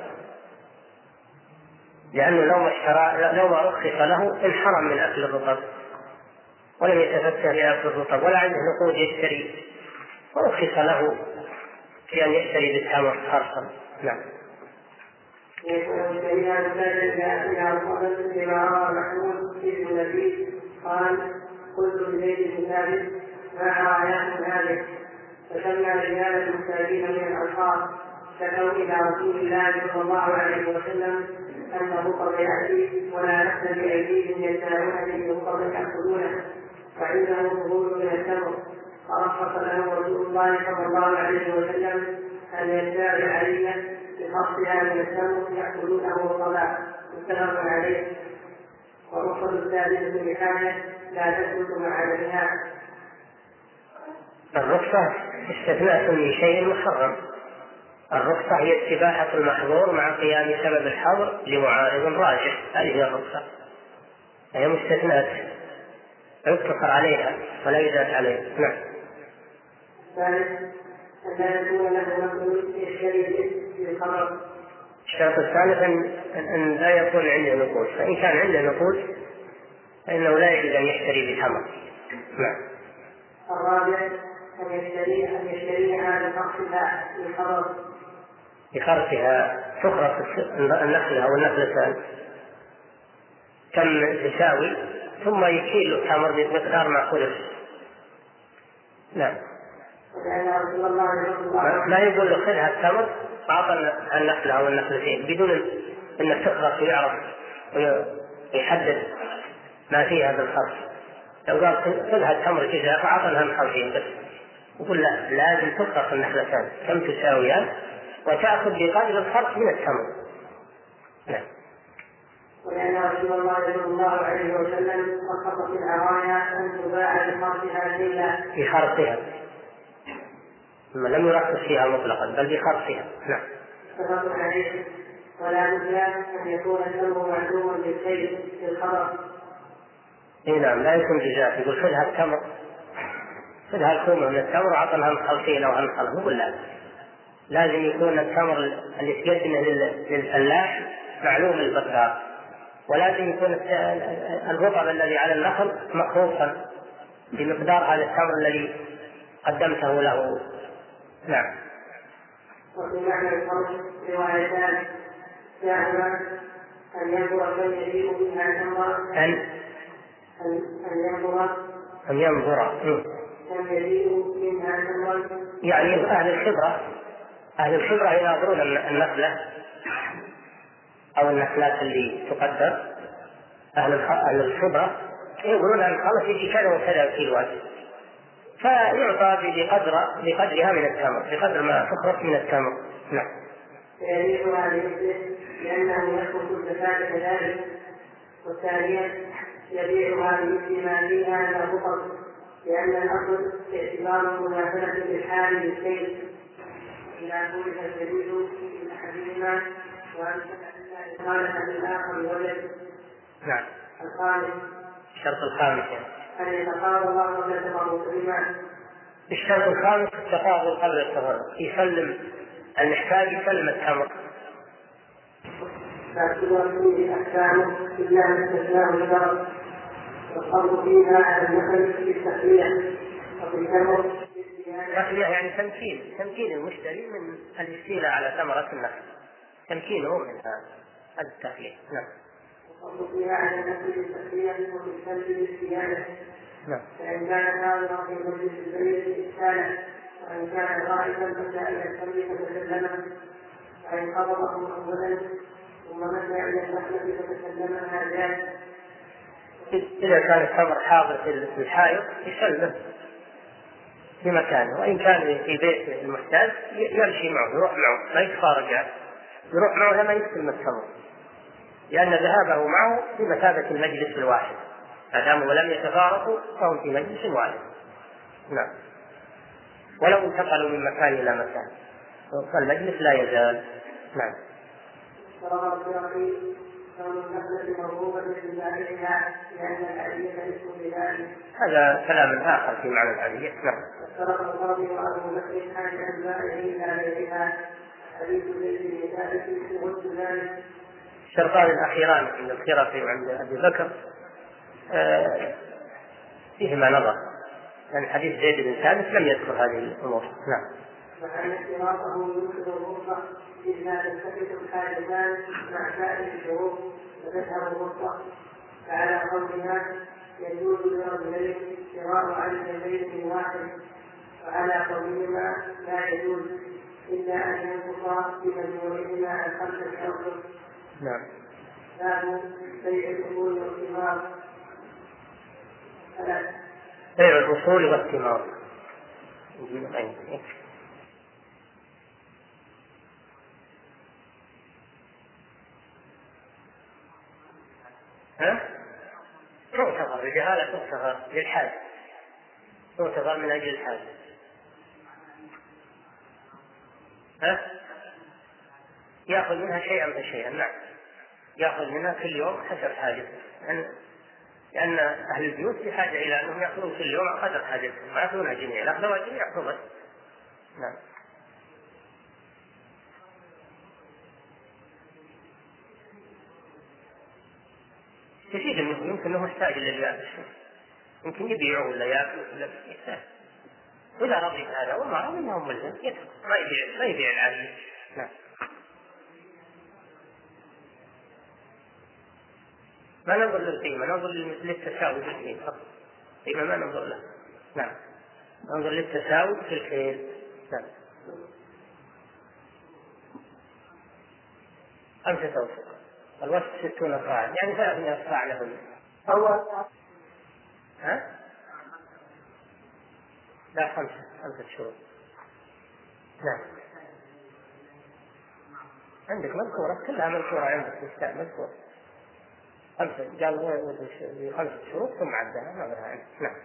لأنه لو ما رخص له انحرم من أكل الرطب ولم يتفتح لأكل الرطب ولا عنده نقود يشتري، ورخص له في أن يشتري بالتمر خرصا. نعم. يكون مشتريها محتاجا إلى أكلها رطبا لما روى محمود في النبي قال قلت لزيد بن ثابت ما رأيكم هذه؟ فسمى رجال المحتاجين من الأنصار شكوا إلى رسول الله صلى الله عليه وسلم أنه قد يأتي ولا نحن بأيديهم يدعون به وقد يأكلونه فعنده فضول من التمر، فرخص له رسول الله صلى الله عليه وسلم أن يدعي العلية بخصها من التمر يأكلونه رطبا. متفق عليه. والرخصة الثالثة بحاجة لا تثبت مع الإناء. الرخصة استثناء من شيء محرم. الرخصة هي استباحة المحظور مع قيام سبب الحظر لمعارض راجح، هذه هي الرخصة، هي مستثنات يقتصر عليها ولا يزاد عليها. نعم. الثالث أن لا يكون له نقود يشتري بالخمر. الشرط الثالث أن لا يكون عنده نقود، فإن كان عنده نقود فإنه لا يجوز أن يشتري بثمر. نعم. الرابع أن يشتريها بخرصها بالخمر. بخرصها تخرص النخلة أو النخلتان كم تساوي ثم يكيل التمر بمقدار ما خلص. نعم. ما يقول له خذها التمر أعطى النخلة أو النخلتين بدون أن تخرص ويعرف ويحدد ما فيها بالخرص. لو قال خذها التمر كذا فأعطى لها الخرصين بس، يقول لا، لازم تخرص النخلتان كم تساويان وتأخذ بقدر الخرص من التمر. نعم. ولأن رسول الله صلى الله عليه وسلم رخص في العرايا أن تباع بخرصها إلا بخرصها، لم يرخص فيها مطلقا بل بخرصها. نعم. متفق عليه. ولا بد أن يكون التمر معلوما بالخير في الخبر. نعم، لا يكون جزاء، يقول خذها التمر، خذها الكومة من التمر وعطلها الخلطين أو هالخلط، يقول لا، لازم يكون التمر اللي تقدمه للفلاح معلوم المقدار، ولازم يكون الرطب الذي على النخل مخروصا بمقدار هذا التمر الذي قدمته له. نعم. وفي معنى الخرص روايتان جاءهما أن ينظر كم يجيء منها تمرا أن ينظر كم يجيء منها تمرا، يعني أهل الخبرة يناظرون النخلة أو النخلات اللي تقدر، أهل الخبرة يقولون أن الخلط يجي كذا وكذا كيلوات، فيعطى بقدرها من التمر، بقدر ما تخرج من التمر. نعم. يبيعها بمثله لأنه يخرج الزكاة كذلك. والثانية يبيعها بمثل ما فيها من الرطب، لأن الأصل اعتبار مناسبة للحال بالشيء إذا كلف الجديد من أحدهما وأن خالف للآخر وجد. نعم. الخامس الشرط الخامس أن يتقاضى الله وجدته مسلما. الشرط الخامس تقاضي قبل التفرق، يسلم المحتاج يسلم التمر. لا تكون فيه أحكامه إلا استثناء الشرط، والفرض فيها على النخل بالتسوية وفي التمر التسوية يعني تمكين المشتري من الاستيلاء على ثمرة النخل، تمكينه من هذا التخليل. نعم. والفرض فيها على النخل بالتسوية وفي التمر بالزيادة. نعم. فإن كان حاضرا في مجلس البيت إحسانا، وإن كان غائبا متى إلى التمر فتسلم، فإن قبضه أولا ثم متى إلى النخلة فتسلمها جاز. إذا كان التمر حاضر في الحائط يسلم في مكانه، وإن كان في بيت المحتاج يمشي معه، يروح معه، ما يتفارق، يروح معه لما يستلم التمر، لأن ذهابه معه بمثابة المجلس الواحد، ما داموا لم يتفارقوا فهم في مجلس واحد. نعم. ولو انتقلوا من مكان إلى مكان فالمجلس لا يزال. نعم. هذا كلام آخر في معنى العادية. نعم. الشرطان الأخيران عند الخرقي وعند أبي بكر فيهما نظر، لأن حديث زيد بن ثابت لم يذكر هذه الأمور. نعم. وأن اشتراطه ينكر الرخصة إذا تلتفت الحاجتان مع سائر الشروط فتذهب الرخصة، فعلى قولها يجوز لرجلين شراء عن البيت واحد، وعلى قولهما لا يجوز إلا أن ينقص بمجموعهما عن 5 أشهر. نعم. باب بيع الأصول والثمار. بيع الأصول والثمار. تعتبر الجهالة، تعتبر للحاجة، تعتبر من أجل الحاجة. يأخذ منها شيئا فشيئا. نعم. يأخذ منها كل يوم حسب حاجته، لأن أهل البيوت في حاجة إلى أنهم يأخذون كل يوم قدر حاجتهم، ما يأخذونها جميع، يأخذونها جميع فضل. نعم. يفيد منه، يمكن أنه محتاج للبيع، يمكن يبيعه ولا يأكل ولا يحتاج، وإذا رضي هذا وما رضي منهم ملزم يدخل، ما يبيع العادي. نعم. ما ننظر للقيمة، ننظر للتساوي في الكيل فقط، قيمة ما ننظر له. نعم. ننظر للتساوي في الكيل. نعم. 5 أوسق، الوسط 60 صاعا، يعني 300 صاع له. لا 5 شهور. نعم. عندك مذكورة، كلها مذكورة عندك في الكتاب مذكورة. 5 قال هو 5 شهور ثم عدها ما بها عنه. نعم.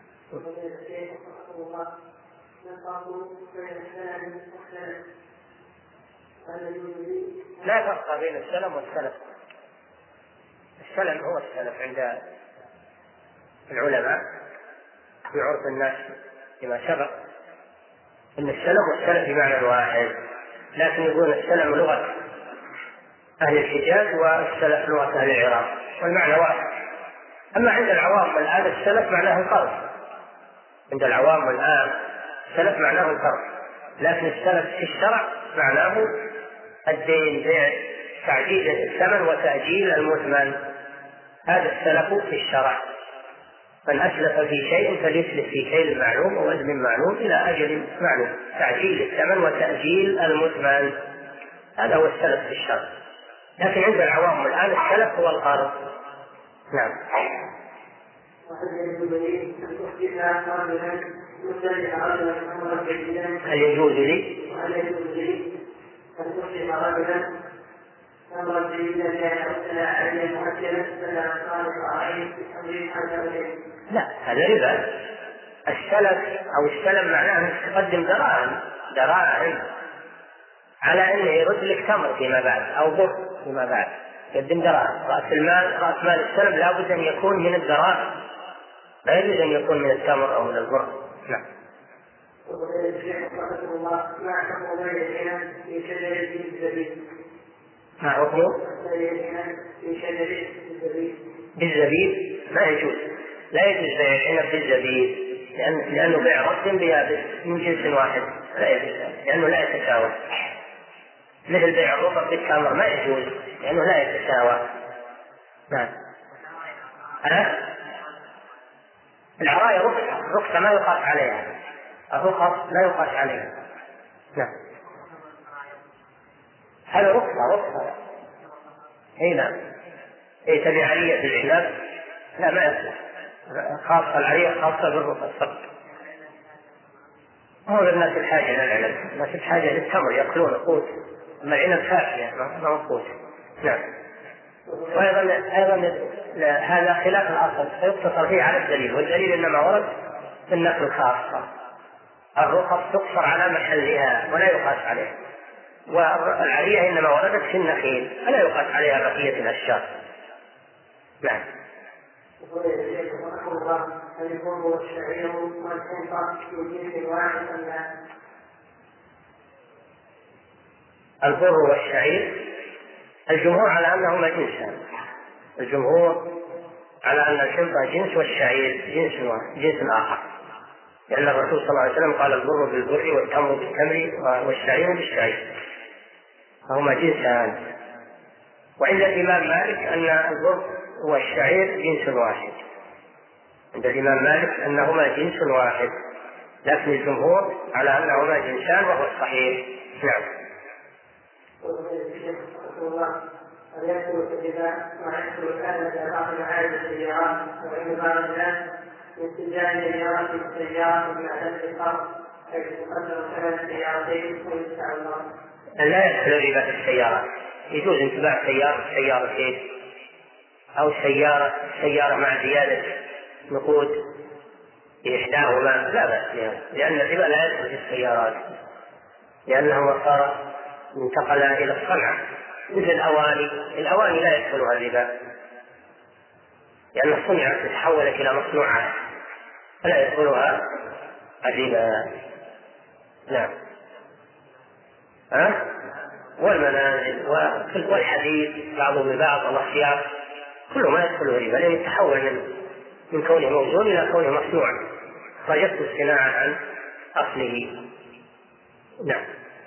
لا فرق بين السلم والسلف. السلم هو السلف عند العلماء في عرف الناس بما سبق، إن السلم والسلف بمعنى واحد، لكن يقول السلم لغة أهل الحجاز والسلف لغة أهل العراق، والمعنى واحد. أما عند العوام والآن السلف معناه القرض، عند العوام والآن السلف معناه القرض، لكن السلف في الشرع معناه الدين، بيع تعجيل الثمن وتأجيل المثمن، هذا السلف في الشرع. من أسلف في شيء فليسلف في شيء معلوم ووزن معلوم إلى أجل معلوم، تعجيل الثمن وتأجيل المثمن، هذا هو السلف في الشرع. لكن عند العوام الآن السلف هو القرض. نعم. هل يجوز لي أن تصبح رجلا أمرا جيدا لا يرسل عليه مؤجلا فلا صالح عليه بتمرير هذا. لا، هذا ربا. السلف أو السلم معناه تقدم دراهم على أنه يرد لك تمر فيما بعد أو بر فيما بعد، يقدم دراهم. رأس مال السلم لا بد أن يكون من الدراهم، لا يجوز أن يكون من التمر أو من البر. نعم. ما حكمه بالزبيب؟ ما يجوز، لا يجوز بيع العنب بالزبيب لأنه بيع رطب بيابس من جنس واحد، لا يجوز لأنه لا يتساوى. مثل بيع الرطب بالتمر ما يجوز لأنه لا يتساوى. نعم. العراية رخصة ما يقاس عليها، الرخص لا يقاس عليها. نعم. هذا رخصة. اي نعم. اي تبي عرية بالعنب؟ لا ما يصلح، خاصة العرية خاصة بالرخص فقط. هو الناس الحاجة للعنب، الناس الحاجة للتمر يأكلون قوت، أما العنب فاكهة ما هو قوت. نعم. وأيضا هذا خلاف الأصل فيقتصر فيه على الدليل، والدليل إنما ورد في النقل الخاصة. الرخص تقصر على محلها ولا يقاس عليها، والعرية إنما وردت في النخيل فلا يقاس عليها بقية الأشجار. نعم. البر والشعير الجمهور على أنهما جنسان، الجمهور على أن الحنطة جنس والشعير جنس آخر، لأن الرسول صلى الله عليه وسلم قال البر بالبر والتمر بالتمر والشعير بالشعير، فهما جنسان. وعند الإمام مالك أن البر والشعير جنس واحد، عند الإمام مالك أنهما جنس واحد، لكن الجمهور على أنهما جنسان وهو الصحيح. نعم. أن يأكلوا الربا ويأكلوا الآلة بعض معارض السيارات، وإن بعض الناس يستجاب السيارات بالسيارات من أداة الفرق حيث تقدم ثمن السيارتين ويدفع الله. لا يدخل الربا في السيارات، يجوز انتباع سيارتين أو سيارة مع زيادة نقود بإحداهما لا بأس بها، لأن الربا لا يدخل في السيارات، لأنه صار انتقل إلى الصنعة. مثل الأواني لا يدخلها الربا لأن الصنعة تتحولت إلى مصنوعات فلا يدخلها الربا. نعم. والمنازل والحديد بعضهم ببعض والأخيار كله ما يدخله الربا، لأنه يتحول من كونه موزون إلى كونه مصنوع، فجدت الصناعة عن أصله. نعم.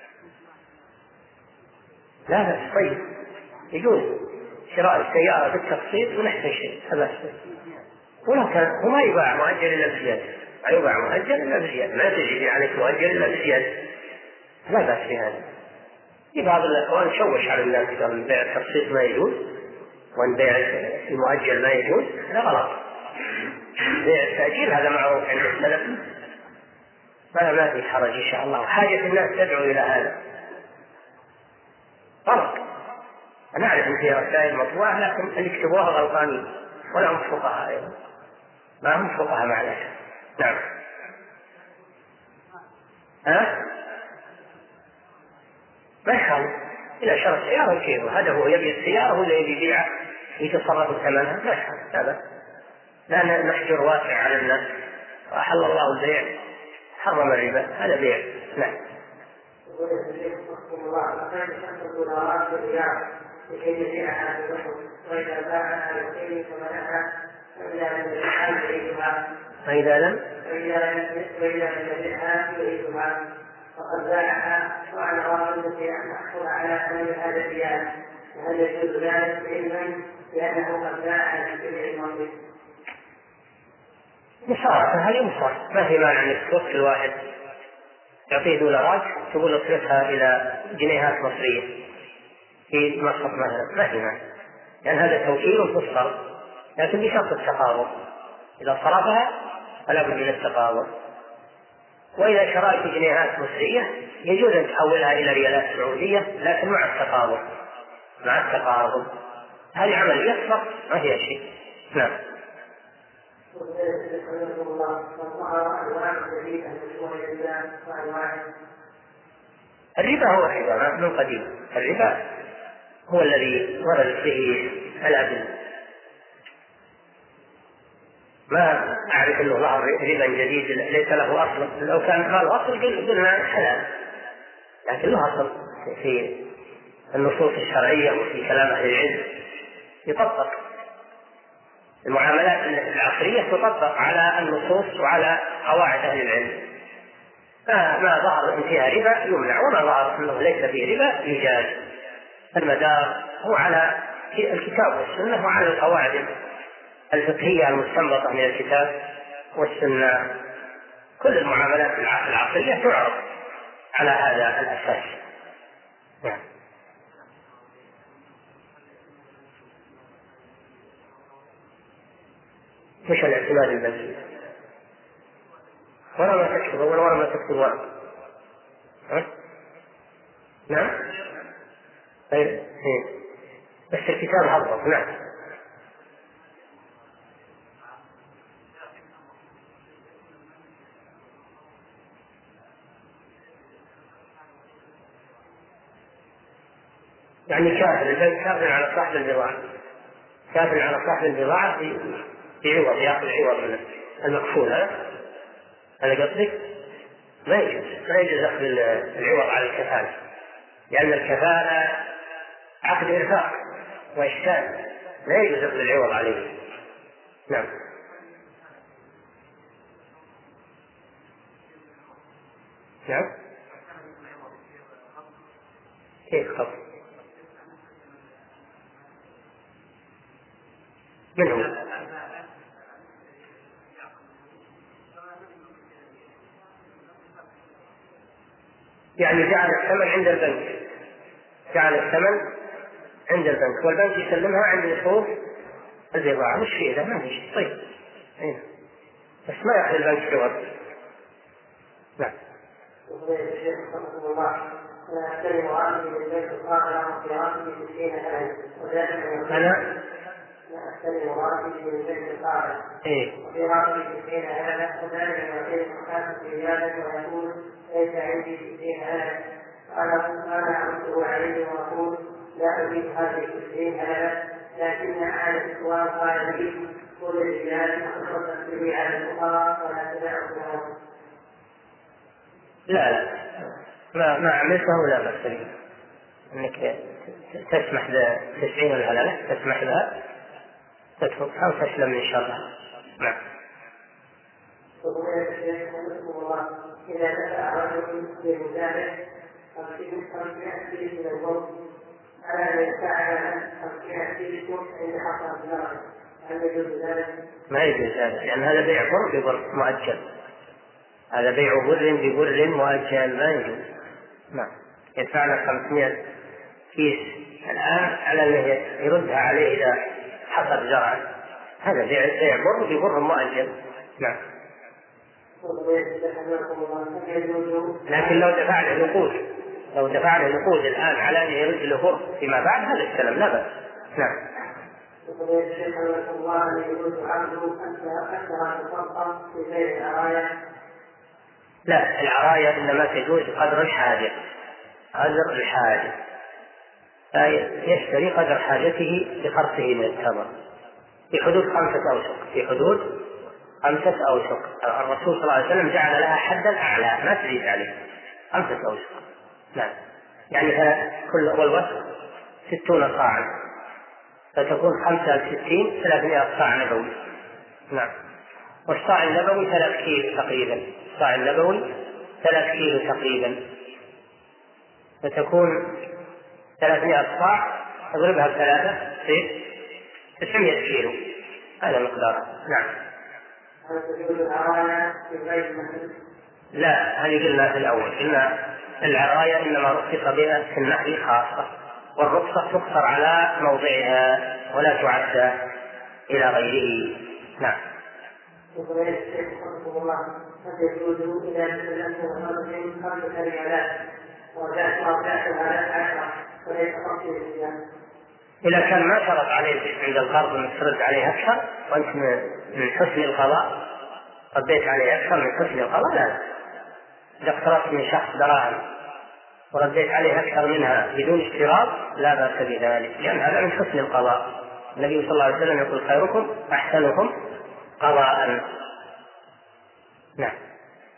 لا بس طيب يجوز شراء السيارة بالتقسيط من أحسن شيء هذا الشيء، ولكن هو ما يباع مؤجل إلا بزيادة، ما يباع مؤجل إلا بزيادة، ما تجري عليك مؤجل إلا بزيادة، لا بأس في هذا. في بعض الأخوان شوش على الناس قال بيع التقسيط ما يجوز وأن بيع المؤجل ما يجوز، هذا غلط. بيع التأجيل هذا معروف عند السلف، ما في حرج إن شاء الله، وحاجة الناس تدعو إلى هذا غلط. أنا أعرف أن فيها رسائل مطبوعة لكن اللي يكتبوها غلطانين ولا هم فقهاء أيضا، ما هم فقهاء معنا. نعم. ما يخالف إلى شرط سيارة كيلو، هذا هو يبيع السيارة ولا يبي يبيعها يتصرف ثمنها، ما يخالف هذا، لا نحجر واسع على الناس، وأحل الله البيع حرم الربا، هذا بيع. نعم. فإذا لم يبيعها يريدها فقد باعها وعلى رغبته أن تحصل على ثمن هذا الريال، وهل يجوز ذلك علما لأنه قد باع للبيع الماضي؟ مصارفة هذه مصارفة، ما في مانع أنك توكل واحد تعطيه دولارات تقول اصرفها إلى جنيهات مصرية في مصرف مثلا، ما في مانع، لأن هذا توكيل في الصرف، لكن بشرط التقابض، إذا صرفها فلا بد من التقابض. وإذا شريت جنيهات مصرية يجوز أن تحولها إلى ريالات سعودية لكن مع التقابض، هذه عملية صرف ما فيها شيء. نعم. الربا هو الربا من قديم، الربا هو الذي وردت به الأدلة، ما أعرف أنه ظهر ربا جديد ليس له أصل، لو كان له أصل قلنا حلال، لكن له أصل في النصوص الشرعية وفي كلام أهل العلم يطبق. المعاملات العصرية تطبق على النصوص وعلى قواعد أهل العلم، ما ظهر إن فيها ربا يمنع، وما ظهر أنه ليس فيه ربا يجاز. المدار هو على الكتاب والسنة وعلى القواعد الفقهية المستنبطة من الكتاب والسنة. كل المعاملات العصرية تعرض على هذا الأساس. مش الاعتماد البنكي ولا ما تكتب ولا ما تكتب ورق. نعم طيب بس الكتاب هضبط. نعم يعني كافر البنك كافر على صاحب البضاعة، كافر على صاحب البضاعة بعوض، يأخذ عوض من المكفول. هذا قصدك؟ ما يجوز أخذ العوض على الكفالة، لأن الكفالة عقد إرفاق وإحسان، لا يجوز أخذ العوض عليه. نعم نعم كيف خط منهم؟ يعني جعل الثمن عند البنك، جعل الثمن عند البنك والبنك يسلمها عند وصول البضاعة. مش فيه إذا ما في شيء. طيب بس ما يأخذ البنك عوض. نعم أنا أستلم راتبي من بيت القاعدة وفي راتبي 60,000 وذلك يعطيه مكان في زيادة ويقول ليس عندي 60,000. أنا أعرضه عليه وأقول لا أريد هذه 60,000، لكن أحد الإخوان قال لي خذ الزيادة وتصدق به على الفقراء ولا تدعه لهم. لا ما عملته ولا بأس به أنك تسمح ب90 ولا لا تسمح لها تتركها وتسلم إن شاء الله. نعم. إذا دفع رجل بمزارع 50 كيلو من الوقت على أن يدفع 50 كيلو عند حصل الزرع، هل يجوز ذلك؟ ما يجوز هذا، لأن هذا بيع بر ببر مؤجل، هذا بيع بر ببر مؤجل ما يجوز. نعم يدفع له 500 كيس الآن على أنه يردها عليه إذا حصل زرع، هذا بيع بر ببر مؤجل. نعم لكن لو دفع له نقود الآن على أن يرد له بر فيما بعد هذا السلام لا بأس. نعم لا العراية إنما تجوز قدر الحاجة، قدر الحاجة يشتري قدر حاجته بخرصه من التمر في حدود 5 أوسق، في حدود 5 أوسق. الرسول صلى الله عليه وسلم جعل لها حدا أعلى ما تزيد عليه 5 أوسق. نعم يعني كل والوسق 60 صاعا، فتكون 5 ل 60 300 صاع نبوي. نعم والصاع النبوي 3 كيلو تقريبا، الصاع النبوي 3 كيلو تقريبا، فتكون 300 صاع اضربها ب3 تصير 900 كيلو، هذا مقدارها. نعم لا هذه قلنا في الأول، قلنا العراية إنما رخص بها في النحل خاصة، والرخصة تقصر على موضعها ولا تعد إلى غيره. نعم إذا كان ما شرط عليه عند القرض أن ترد عليه أكثر وأنت من حسن القضاء رديت عليه أكثر من حسن القضاء لا. إذا اقترضت من شخص دراهم ورديت عليه أكثر منها بدون اشتراط لا بأس بذلك، لأن هذا من حسن القضاء. النبي صلى الله عليه وسلم يقول خيركم أحسنكم قضاء. نعم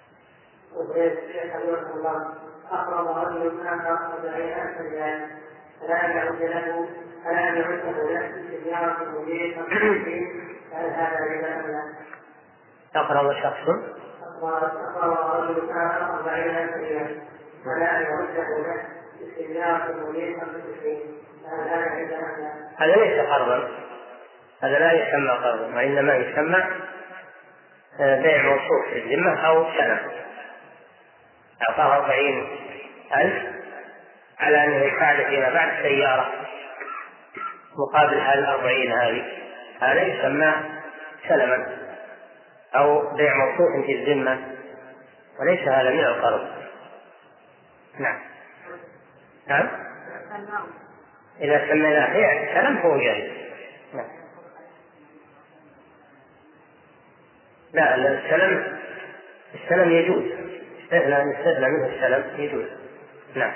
أقرب رجل آخر 40,000 ريال ألا أن يعد له سيارة مدير هل هذا ربا أم لا؟ أقرض شخص أقرض رجل آخر 40 سيارة ألا أن يرده له سيارة مدير 95 هل هذا ربا أم لا؟ هذا ليس قرضا، هذا لا يسمى قرضا، وإنما يسمى بيع موصوف في الذمة أو سلم. أعطاه 40,000 على أنه يدفع فيما بعد سيارة مقابل هذه 40 هذه، هذا يسمى سلما أو بيع موصوف في الذمة، وليس هذا من القرض. نعم. نعم. إذا سميناه بيع سلم هو جائز. نعم. لا، السلم يجوز، نستثنى منه السلم يجوز. نعم.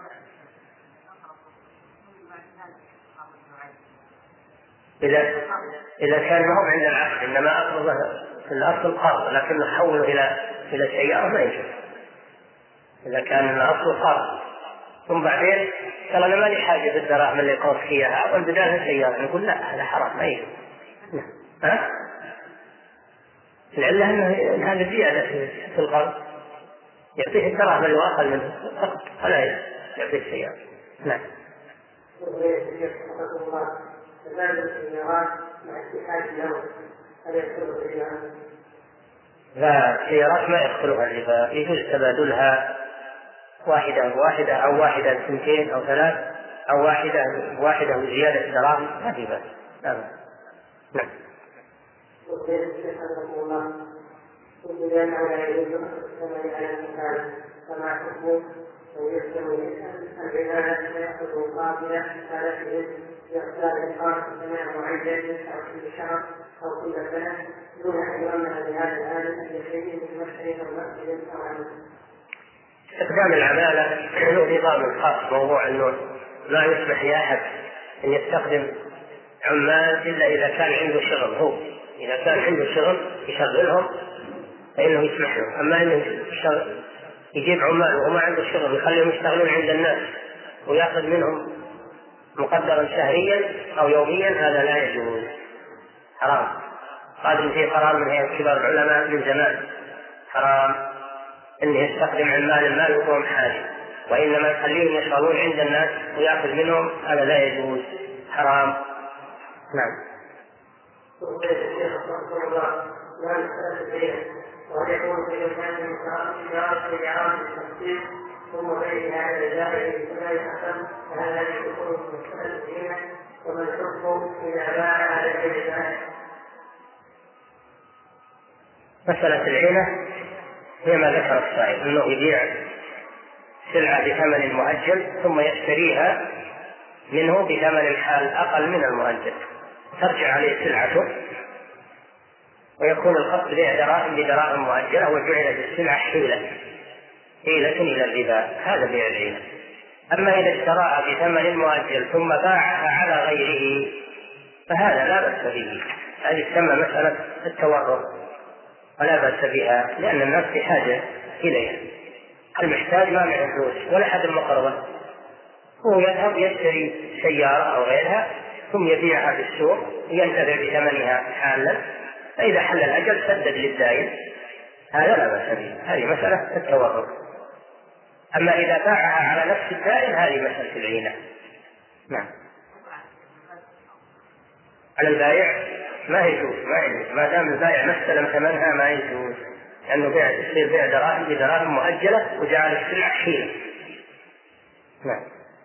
إذا كان ما هو عند العقد إنما أقرضه في الأصل قرض لكن نحوله إلى سيارة ما يجوز. إذا كان الأصل قرض ثم بعدين قال أنا ما لي حاجة في الدراهم اللي قرض فيها والبداية سيارة، نقول لا، هذا حرام ما يجوز. ها؟ العلة أنه هذا زيادة في القرض، يعطيه الدراهم اللي أقل منه فقط ولا يعطيه السيارة. نعم. لا، السيارات ما يدخلها الربا، يجوز تبادلها واحدة أو واحدة 2 أو 3 أو واحدة وزيادة دراهم، ما في بأس. نعم. يختار الإقامة سنة معينة أو كل شهر أو كل سنة دون أن يؤمن بهذا الآن أي شيء من مشتري أو مأكل أو عمل. استخدام العمالة له نظام خاص، موضوع أنه لا يسمح لأحد أن يستخدم عمال إلا إذا كان عنده شغل، هو إذا كان عنده شغل يشغلهم فإنه يسمح له. أما أنه يجيب عمال وما عنده شغل يخليهم يشتغلون عند الناس ويأخذ منهم مقدرا شهريا أو يوميا، هذا لا يجوز، حرام. قادم فيه قرار من هيئة كبار العلماء من زمان، حرام أنه يستخدم عمال ما لهم حاجة وإنما يخليهم يشتغلون عند الناس ويأخذ منهم، هذا لا يجوز، حرام. نعم. ويكون في مكان ثم بين هذا الجاهل فلا يحكم فهذا يكون مسألة دينه ومن الحكم إذا باع على الجاهل. مسألة العينة هي ما ذكر السائل، أنه يبيع سلعة بثمن مؤجل ثم يشتريها منه بثمن الحال أقل من المؤجل، ترجع عليه سلعته ويكون القصد بيع دراهم بدراهم مؤجلة وجعلت السلعة حيلة إلى الربا، هذا بيع العينة. أما إذا اشتراها بثمن مؤجل ثم باعها على غيره فهذا لا بأس به، هذه تسمى مسألة التورط ولا بأس بها، لأن الناس بحاجة إليها. المحتاج ما معه فلوس ولا حد المقرضة، هو يذهب يشتري سيارة أو غيرها ثم يبيعها في السوق ينتفع بثمنها حالا، فإذا حل الأجل سدد للدائن، هذا لا بأس به، هذه مسألة التورط. أما إذا باعها على نفس الدائن هذه مسألة العينة. نعم. على البائع ما يجوز، ما دام البائع ما استلم ثمنها ما يجوز، لأنه يصير بيع دراهم بدراهم مؤجلة وجعل السلع حيلة. نعم.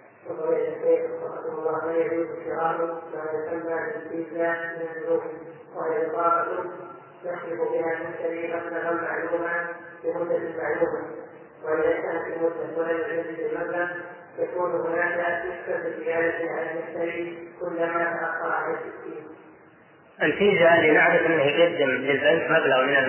الله يجوز شراء ما يسمى بالاستيفاء من الذنوب وهي إضافة يحلف بها المشتري مبلغا معلوما بمدة معلومة، وإذا كانت المدة ولم يجوز المبلغ يكون هناك نسبة زيادة على المشتري كلما تأخر عن التسليم. الفيزا اللي نعرف أنه يقدم للبنك مبلغ من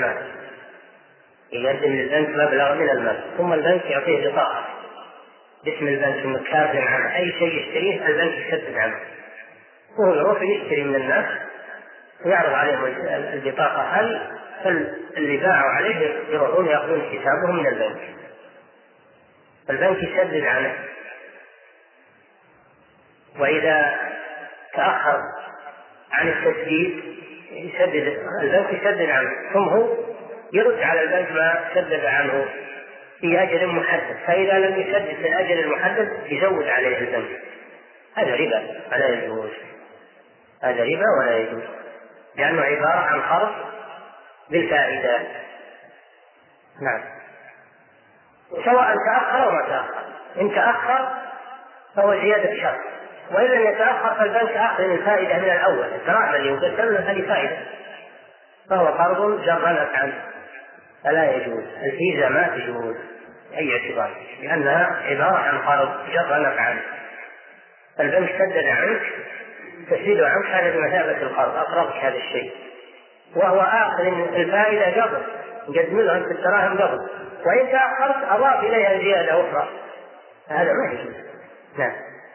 المال، ثم البنك يعطيه بطاقة باسم البنك المتكافئ عنه، أي شيء يشتريه البنك يسدد عنه، وهو يروح يشتري من الناس ويعرض عليهم البطاقة، هل اللي باعوا عليه يروحون يأخذون حسابهم من البنك، البنك يسدد عنه. وإذا تأخر عن التسديد يسدد البنك، يسدد عنه، ثم هو يرد على البنك ما سدد عنه في أجل محدد، فإذا لم يسدد في الأجل المحدد يزود عليه البنك. هذا ربا ولا يجوز، هذا ربا ولا يجوز، لأنه عبارة عن قرض بالفائدة. نعم، سواء تأخر أو ما تأخر. إن تأخر فهو زيادة شرط، وإن لم يتأخر فالبنك أخذ الفائدة من الأول، الدراهم اللي يقدم له هذه فائدة، فهو قرض جر نفعا فلا يجوز. الفيزا ما تجوز أي اعتبار، لأنها عبارة عن قرض جر نفعا، البنك سدد عنك، تسديده عنك هذا بمثابة القرض، أقرضك هذا الشيء، وهو آخذ الفائدة قبل، قدم له أنت الدراهم قبل، وإن تأخرت أضاف إليها زيادة أخرى، هذا ما يجوز. نعم.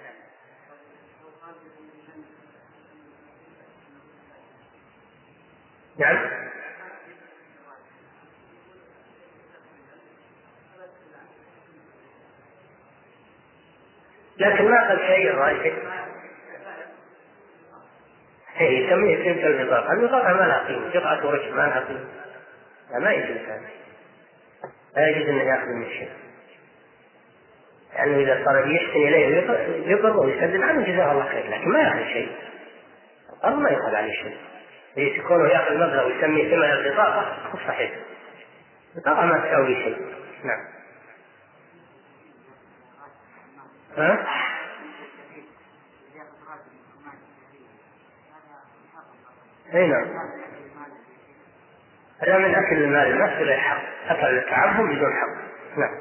نعم، لكن ما قد شيء راجع يسميه قيمة البطاقة، البطاقة ما لها قيمة، قطعة ورش ما لها قيمة، ما يجوز هذا، لا يجوز أن يأخذ من الشيء، لأنه إذا صار يحسن إليه يقرض ويسدد عنه جزاه الله خير، لكن ما يأخذ شيء، القرض ما يأخذ عليه شيء، يكون يأخذ مبلغ ويسميه ثمن البطاقة صحيح، البطاقة ما تساوي شيء. نعم. نعم، هذا من أكل المال الناس بغير حق، أكل التعبد بدون حق. نعم.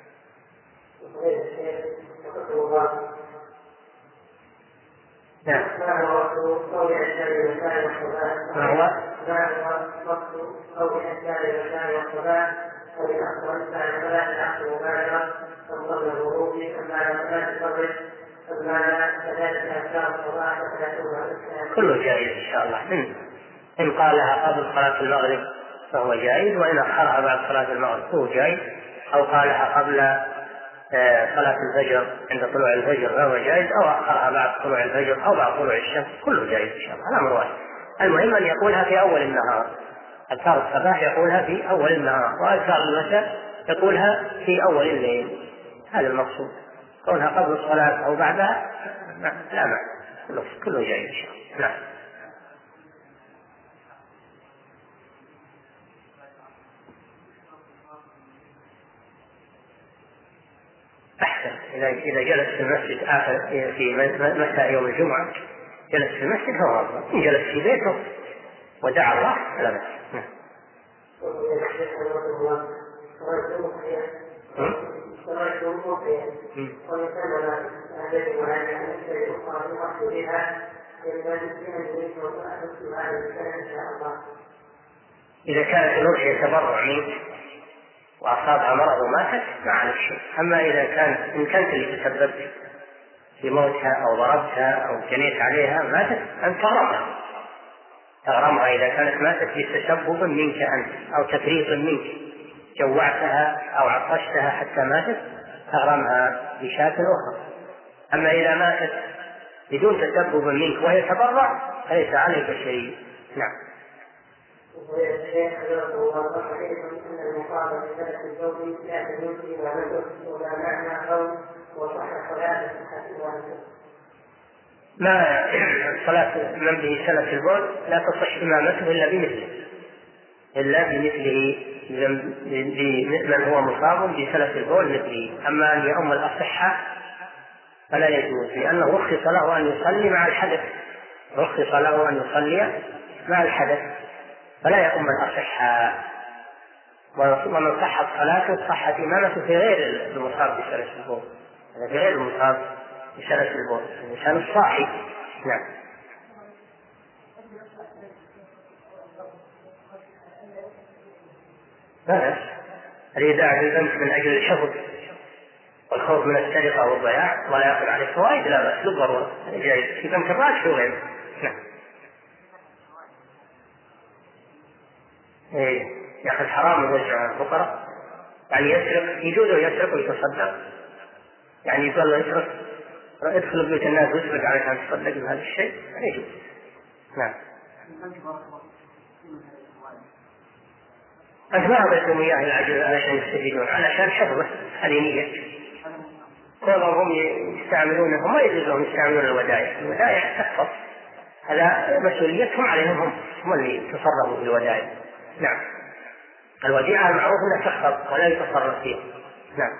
نعم. ما هو قول أشياء المكان والصلاة؟ ما هو وقت قول أشياء المكان والصلاة؟ وبالأخر الإنسان فلا تأخذ مبالغة فضل الوضوء أما لا تفرق أما كذلك أشياء الصلاة كله جائز إن شاء الله. إن قالها قبل صلاة المغرب فهو جائز، وإن أخرها بعد صلاة المغرب فهو جائز، أو قالها قبل صلاة الفجر عند طلوع الفجر فهو جائز، أو أخرها بعد طلوع الفجر أو بعد طلوع الشمس، كله جائز إن شاء الله، الأمر واحد. المهم أن يقولها في أول النهار، أذكار الصباح يقولها في أول النهار، وأذكار المساء يقولها في أول الليل، هذا المقصود. كونها قبل الصلاة أو بعدها لا معنى، كله جائز إن شاء الله. نعم. أحسن إذا جلس في المسجد آخر في مساء يوم الجمعة، جلس في المسجد هو أفضل، إن جلس في بيته ودعا الله فلا بأس. إذا كانت الأضحية تبرع منك وأصابها مرض وماتت ما عليك شيء، أما إن كانت اللي تسببت في موتها أو ضربتها أو جنيت عليها ماتت أن تغرمها إذا كانت ماتت بتسبب منك أنت أو تفريط منك، جوعتها أو عطشتها حتى ماتت تغرمها بشاة أخرى. أما إذا ماتت بدون تسبب منك وهي تبرع فليس عليك شيء. نعم. ما صلاة من به سلف البول لا تصح إمامته إلا بمثله من هو مصاب بسلف البول مثله. أما أن يؤم الأصحة فلا يجوز، لأنه رخص له أن يصلي مع الحدث، رخص له أن يصلي مع الحدث فلا يؤم الأصحة. ومن صحت صلاته صحت إمامته في غير المصاب بسلف البول، في غير المصاب بسلف البول، الإنسان الصاحي. نعم. الإيداع في البنك من أجل الحفظ والخوف من السرقة والضياع ولا يأخذ عليه فوائد لا بأس بالضرورة، جائز في بنك الراشد وغيره. نعم. يأخذ حرام ويوزع على الفقراء، يعني يسرق، يجوز يسرق ويتصدق، يعني يظل يسرق يدخل بيوت الناس ويسبق عليها تصدق بهذا الشيء لا يجوز. نعم. أنت ما أعطيتهم إياه العجل علشان يستفيدون، علشان حفظه، هذه نية. كونهم يستعملونه ما يجوز لهم يستعملون الودائع تحفظ، هذا مسؤوليتهم عليهم، هم اللي يتصرفوا في الودائع. نعم. الوديعة المعروف أنها تحفظ ولا يتصرف فيها. نعم.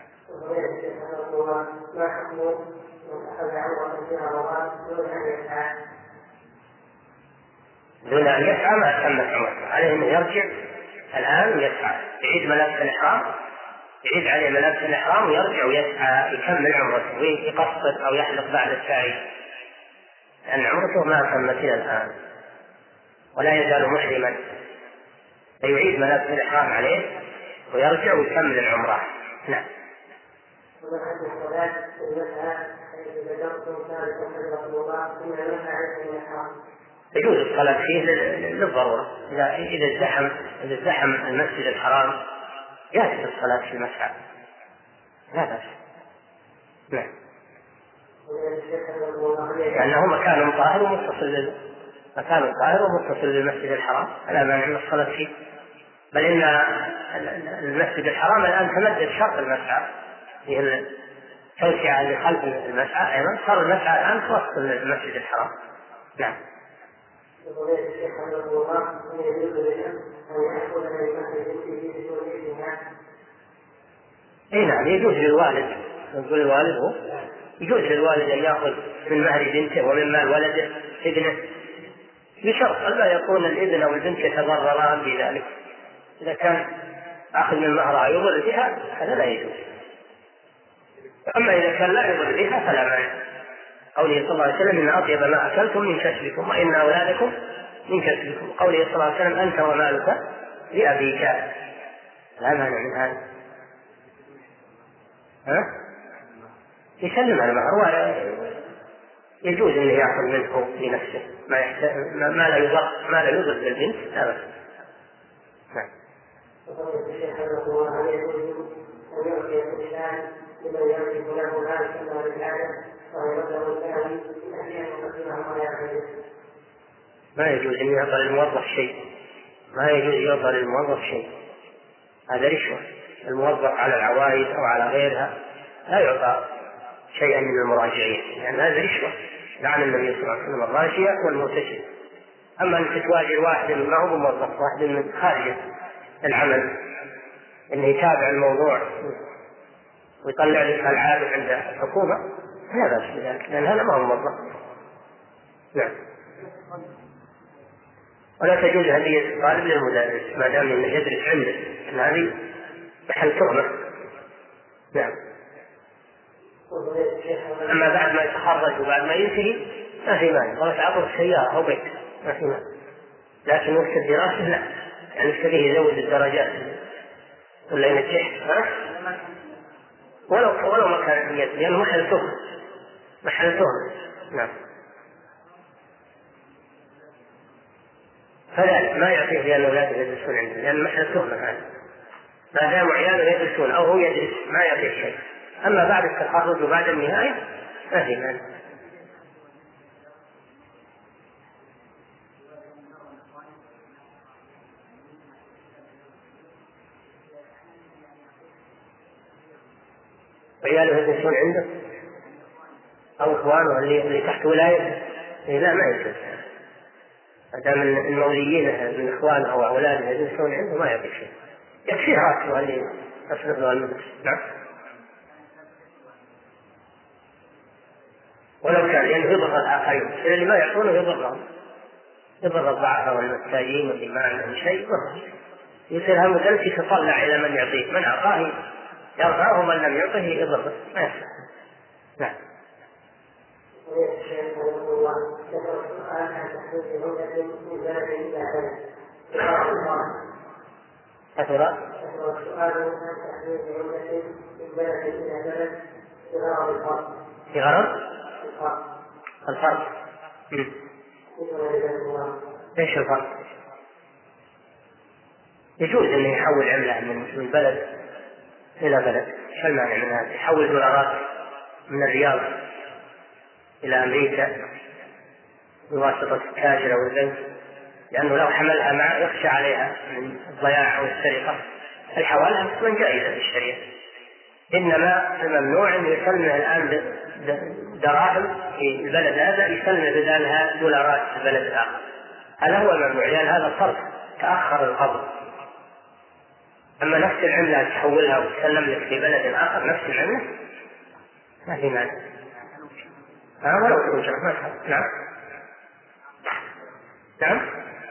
دون أن يسعى ما تمت عمره، عليه أن يرجع الآن ويسعى، يعيد ملابس الإحرام، يعيد عليه ملابس الإحرام ويرجع ويسعى يكمل عمرته ويقصر أو يحلق بعد السعي، لأن عمرته ما تمت إلى الآن ولا يزال محرما، فيعيد ملابس الإحرام عليه ويرجع ويكمل العمرة. نعم. يجوز الصلاة فيه للضرورة، إذا ازدحم المسجد الحرام يجوز الصلاة في المسعى لا بأس. نعم. لأنه مكان طاهر ومتصل بالمسجد الحرام فلا مانع من الصلاة فيه، بل إن المسجد الحرام الآن تمدد شرط المسعى فيه التوسعة اللي خلف المسعى، أيضا صار المسعى الآن في وسط المسجد الحرام. نعم. اي نعم، يجوز للوالد، نقول الوالد هو يجوز للوالد ان ياخذ من مهر بنته ومن مال ولده ابنه، بشرط الا يكون الابن او البنت يتضرران بذلك. اذا كان اخذ من مهرها يضر بها هذا لا يجوز، اما اذا كان لا يضر بها فلا مانع. قوله صلى الله عليه وسلم ان اطيب ما اكلتم من كسبكم وان اولادكم من كسبكم، قوله صلى الله عليه وسلم انت ومالك لابيك، لا مانع من هذا. يسلم على المهر، يجوز انه ياخذ منه لنفسه ما لا يضر بالبنت لا بأس. نعم. ما يجوز ان يعطى للموظف شيء، ما يجوز يعطى للموظف شيء، هذا رشوة. الموظف على العوائد او على غيرها لا يعطى شيئا من المراجعين، لأن يعني هذا رشوة، لعن النبي صلى الله عليه وسلم الراشية والمرتشي. أما أن تتواجد واحد ما هو موظف، واحد من خارج العمل أنه يتابع الموضوع ويطلع لك العاب عند الحكومة لا بأس بذلك، لأن هذا ما هو موظف. نعم. ولا تجوز هدية الطالب للمدرس ما دام أنه يدرس عنده، أن هذه محل تهمة. نعم. أما بعد ما يتخرج وبعد ما ينتهي ما في مانع، والله تعطل سيارة أو بيت ما في مانع، لكن وقت الدراسة لا، يعني يستطيع يزود الدرجات ولا ينجح ولو ما كانت نيته، لأنه محل تهمة. نعم. فذلك ما يعطيه لأن أولاده يدرسون عنده، لأن محل تهمة هذا، ما دام عياله يدرسون أو هو يدرس ما يعطيه شيء. أما بعد التخرج وبعد النهاية ما في مانع. عياله يدرسون عنده أو إخوانه اللي تحت ولايته لا ما يجوز، ما دام الموليين من إخوانه أو أولاده يدرسون عنده ما يعطي شيء، يكفيه راتبه اللي تصرف له المدرسة. نعم. ولو كان لأنه يضر الآخرين، اللي ما يعطونه يضر الضعفاء والمحتاجين واللي ما عندهم شيء يصير هالمدرس يتطلع إلى من يعطيه، من أعطاه يرفعه ومن لم يعطه يضره ما يصح. نعم. أثر في غرض الفرق. ايش الفرق؟ يجوز انه يحول عملة من بلد الى بلد، شو المانع من هذا؟ يحول دولارات من الرياض إلى أمريكا بواسطة التاجر أو البنك، لأنه لو حملها معه يخشى عليها من الضياع أو السرقة. الحوالة من جائزة في الشريعة، إنما الممنوع أن يسلم الآن دراهم في البلد هذا يسلم بدالها دولارات في البلد الآخر، هذا هو الممنوع، لأن هذا صرف تأخر القبض. أما نفس العملة تحولها وتسلم لك في بلد آخر نفس العملة ما في مانع. ولو ترجع ما تحب. نعم نعم.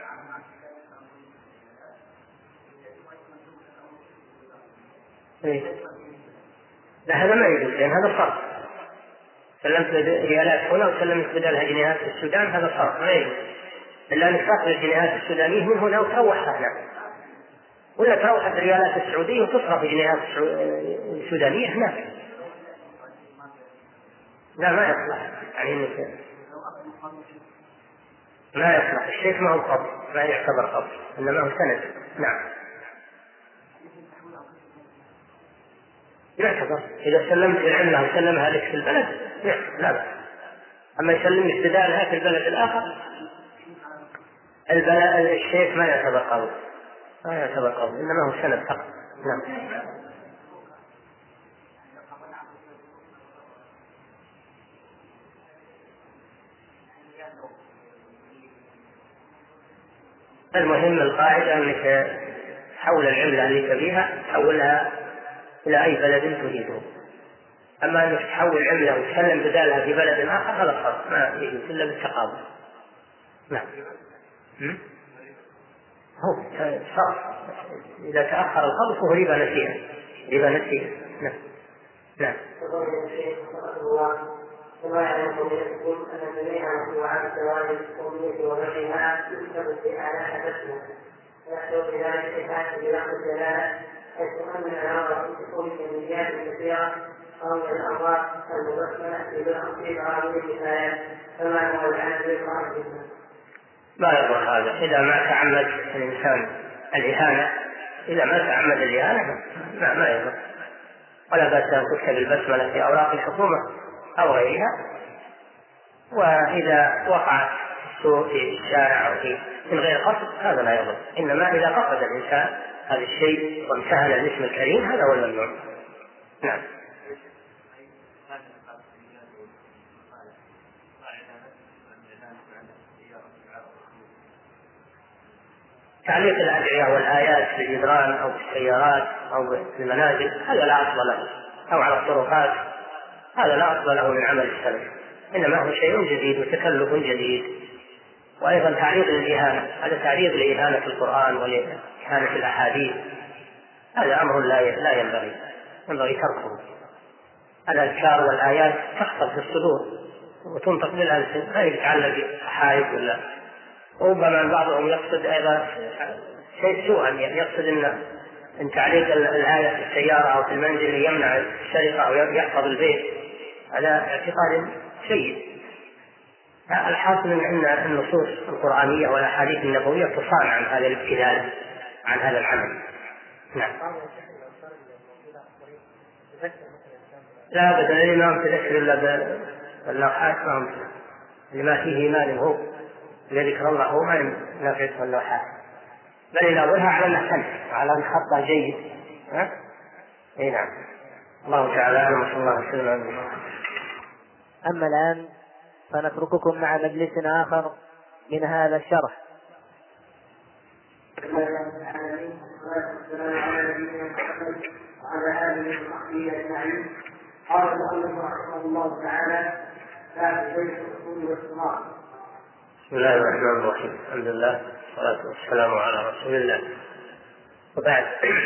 لا هذا ما يجوز، لأن هذا صرف. سلمت ريالات هنا وسلمت بدلها جنيهات في السودان، هذا صرف ما يجوز، إلا أن تأخذ الجنيهات السودانية من هنا وتروحها هنا، ولا تروح الريالات السعودية وتصرف جنيهات السودانية هناك. لا ما يصلح، يعني إنك ما يصلح. الشيك ما هو قبض، ما يعتبر قبض، إنما هو سند. نعم يعتبر إذا سلمت العملة وسلمها لك في البلد لا بأس. أما يسلمك بدالها في البلد الآخر الشيك ما يعتبر قبض، ما يعتبر قبض، إنما هو سند فقط. نعم. المهم القاعدة أنك حول العملة اللي تبيها تحولها إلى أي بلد تريده. أما أنك تحول عملة وتسلم بدالها في بلد آخر هذا صرف ما يجوز إلا بالتقابل. نعم هو صرف، إذا تأخر القبض فهو ربا نسيئة. ربا نسيئة. نعم نعم. كما يعلمكم بنفسكم أن جميع مشروعات الزواج القومية وغيرها يكتب في أعلى حدثنا، ويحصل بذلك الحاكم بلفظ الدلالة، حيث أن العراق تكون كميات كثيرة أو من الأمراض المبسمة في بعض الكفايات، كما هو الآن في القرآن. ما يضر هذا إذا ما تعمد الإنسان الإهانة. إذا ما تعمد الإهانة ما يضر، ولا بأس أن تكتب البسملة في أوراق الحكومة أو غيرها. وإذا وقع السوء في الشارع أو من غير قصد هذا لا يضر، إنما إذا قصد الإنسان هذا الشيء وامتهن الاسم الكريم هذا هو الممنوع. نعم. تعليق الأدعية والآيات في الجدران أو في السيارات أو في المنازل هذا لا أصل له، أو على الطرقات هذا لا أصل له من عمل السلف، إنما هو شيء جديد وتكلف جديد. وأيضا تعريض الإهانة، هذا تعريض الإهانة في القرآن والإهانة في الأحاديث، هذا أمر لا ينبغي تركه. الأذكار والآيات تحفظ في الصدور وتنطق بالألسن، ما يتعلق بحائط ولا. ربما بعضهم يقصد أيضا شيء سوءا، يقصد إن تعليق الآية في السيارة أو في المنزل يمنع السرقة أو يحفظ البيت، هذا اعتقاد سيء. الحاصل أن النصوص القرآنية والأحاديث النبوية تصان عن هذا الابتذال، عن هذا العمل. نعم. لا أبدا الإمام تذكر إلا باللوحات، لما فيه إيمان هو لذكر الله هو ما نفعته اللوحات، بل يناولها على المحسن على الخط جيد. اي نعم. الله تعالى أعلم وصلى الله وسلم. أما الآن فنترككم مع مجلس آخر من هذا الشرح. وعلى آله وصحبه أجمعين. قال المؤلف رحمه الله تعالى: باب بيع الأصول والثمار. بسم الله الرحمن الرحيم، الحمد لله والصلاة والسلام على رسول الله، وبعد.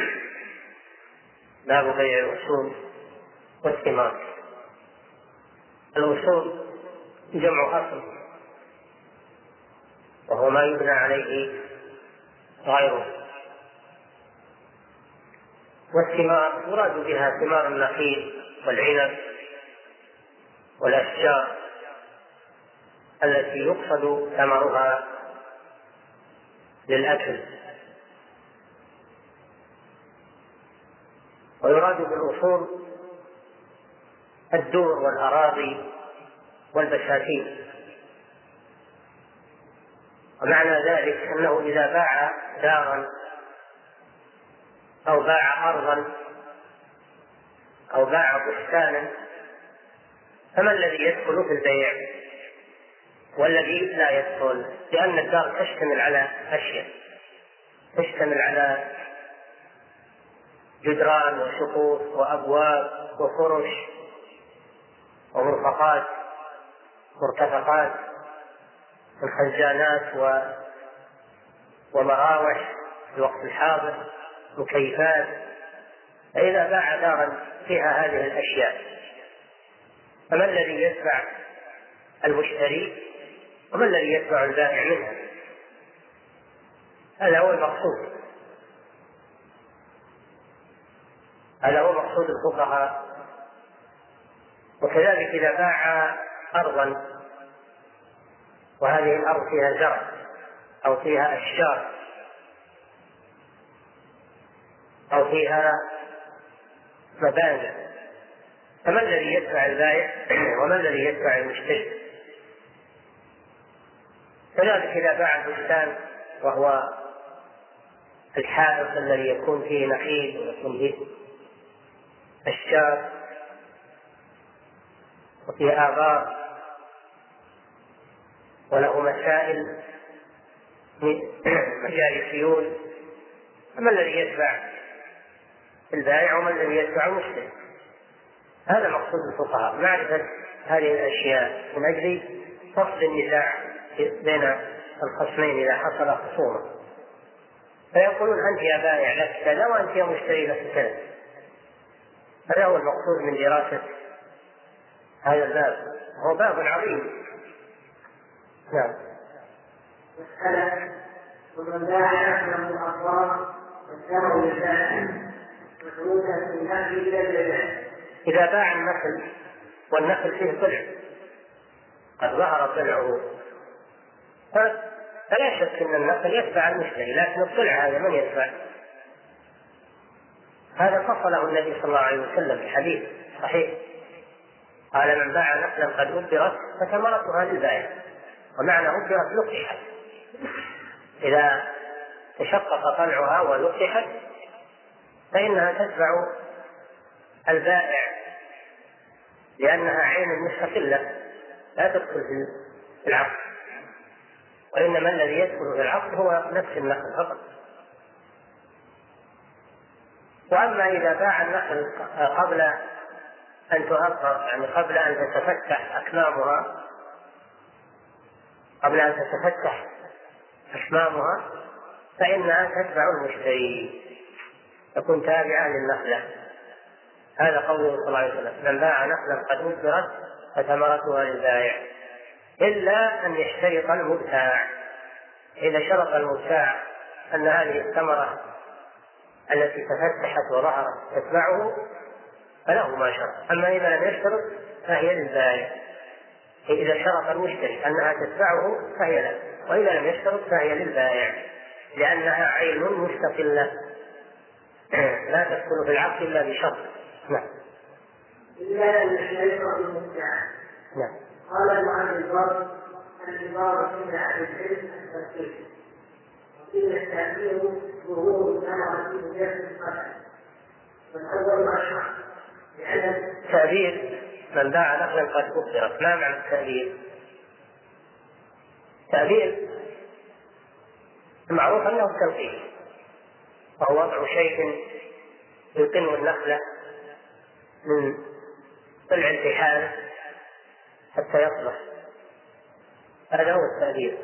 باب بيع الأصول والثمار. الأصول جمع أصل، وهو ما يبنى عليه غيره. والثمار يراد بها ثمار النخيل والعنب والأشجار التي يقصد ثمرها للأكل. ويراد بالأصول الدور والأراضي والبساتين. ومعنى ذلك أنه إذا باع دارا أو باع أرضا أو باع بستانا، فما الذي يدخل في البيع والذي لا يدخل؟ لأن الدار تشتمل على أشياء، تشتمل على جدران وسقوف وأبواب وفرش ومرفقات مرتفقات وخزانات ومراوح في الوقت الحاضر، مكيفات. فإذا باع دارا فيها هذه الأشياء فما الذي يدفع المشتري وما الذي يدفع البائع منها؟ هذا هو المقصود، هذا هو مقصود الفقهاء. وكذلك إذا باع أرضا وهذه الأرض فيها زرع أو فيها أشجار أو فيها مباني، فما الذي يدفع البائع وما الذي يدفع المشتري؟ كذلك إذا باع البستان وهو الحائط الذي يكون فيه نخيل ويكون فيه أشجار وفيه آبار وله مسائل مجاري سيول، فما الذي يدفع البائع وما الذي يدفع المشتري؟ هذا مقصود الفقهاء، معرفة هذه الأشياء من أجل فصل النزاع بين الخصمين إذا حصل خصومة، فيقولون أنت يا بائع لك كذا وأنت يا مشتري لك كذا. هذا هو المقصود من دراسة هذا الباب، هو باب عظيم. نعم. مسألة: ومن باع نخلا مؤخرا فالثمر للبائع مشروطا في النخل إلى الجزاء. إذا باع النخل والنخل فيه طلع قد ظهر طلعه فلا شك أن النخل يدفع المشتري، لكن الطلع هذا من يدفع؟ هذا فصله النبي صلى الله عليه وسلم في حديث صحيح، قال: من باع نخلا قد أبرت فثمرتها للبائع. ومعنى أبرت لقحت، إذا تشقق طلعها ولقحت فإنها تدفع البائع، لأنها عين مستقلة لا تدخل في العقد، وإنما الذي يدخل في العقد هو نفس النخل فقط. وأما إذا باع النخل قبل أن تهقق، يعني قبل أن تتفتح أكمامها، قبل أن تتفتح أكمامها، فإنها تتبع المشتري، تكون تابعة للنخلة. هذا قوله صلى الله عليه وسلم: من باع نخلا قد أبرت فثمرتها للبائع، إلا أن يشترط المبتاع. إذا شرط المبتاع أن هذه الثمرة التي تفتحت وظهرت تتبعه فله ما شرط، أما إذا لم يشترط فهي للبائع. إذا شرط المشتري أنها تتبعه فهي له، وإذا لم يشترط فهي للبائع، لأنها عين مستقلة لا تدخل في العقد إلا بشرط. نعم. إلا أن يشترط المبتاع. نعم. قال المؤلف: العبارة من أهل العلم التفسير، وقيل التأثير ظهور ثمرة في جسد القدر، والأول أشرح لأن التأثير من باع نخلا قد أبرت. ما معنى التأثير؟ التأثير المعروف أنه التلقيح، وهو وضع شيء يلقن النخلة من طلع الفحال حتى يصلح، هذا هو التأثير.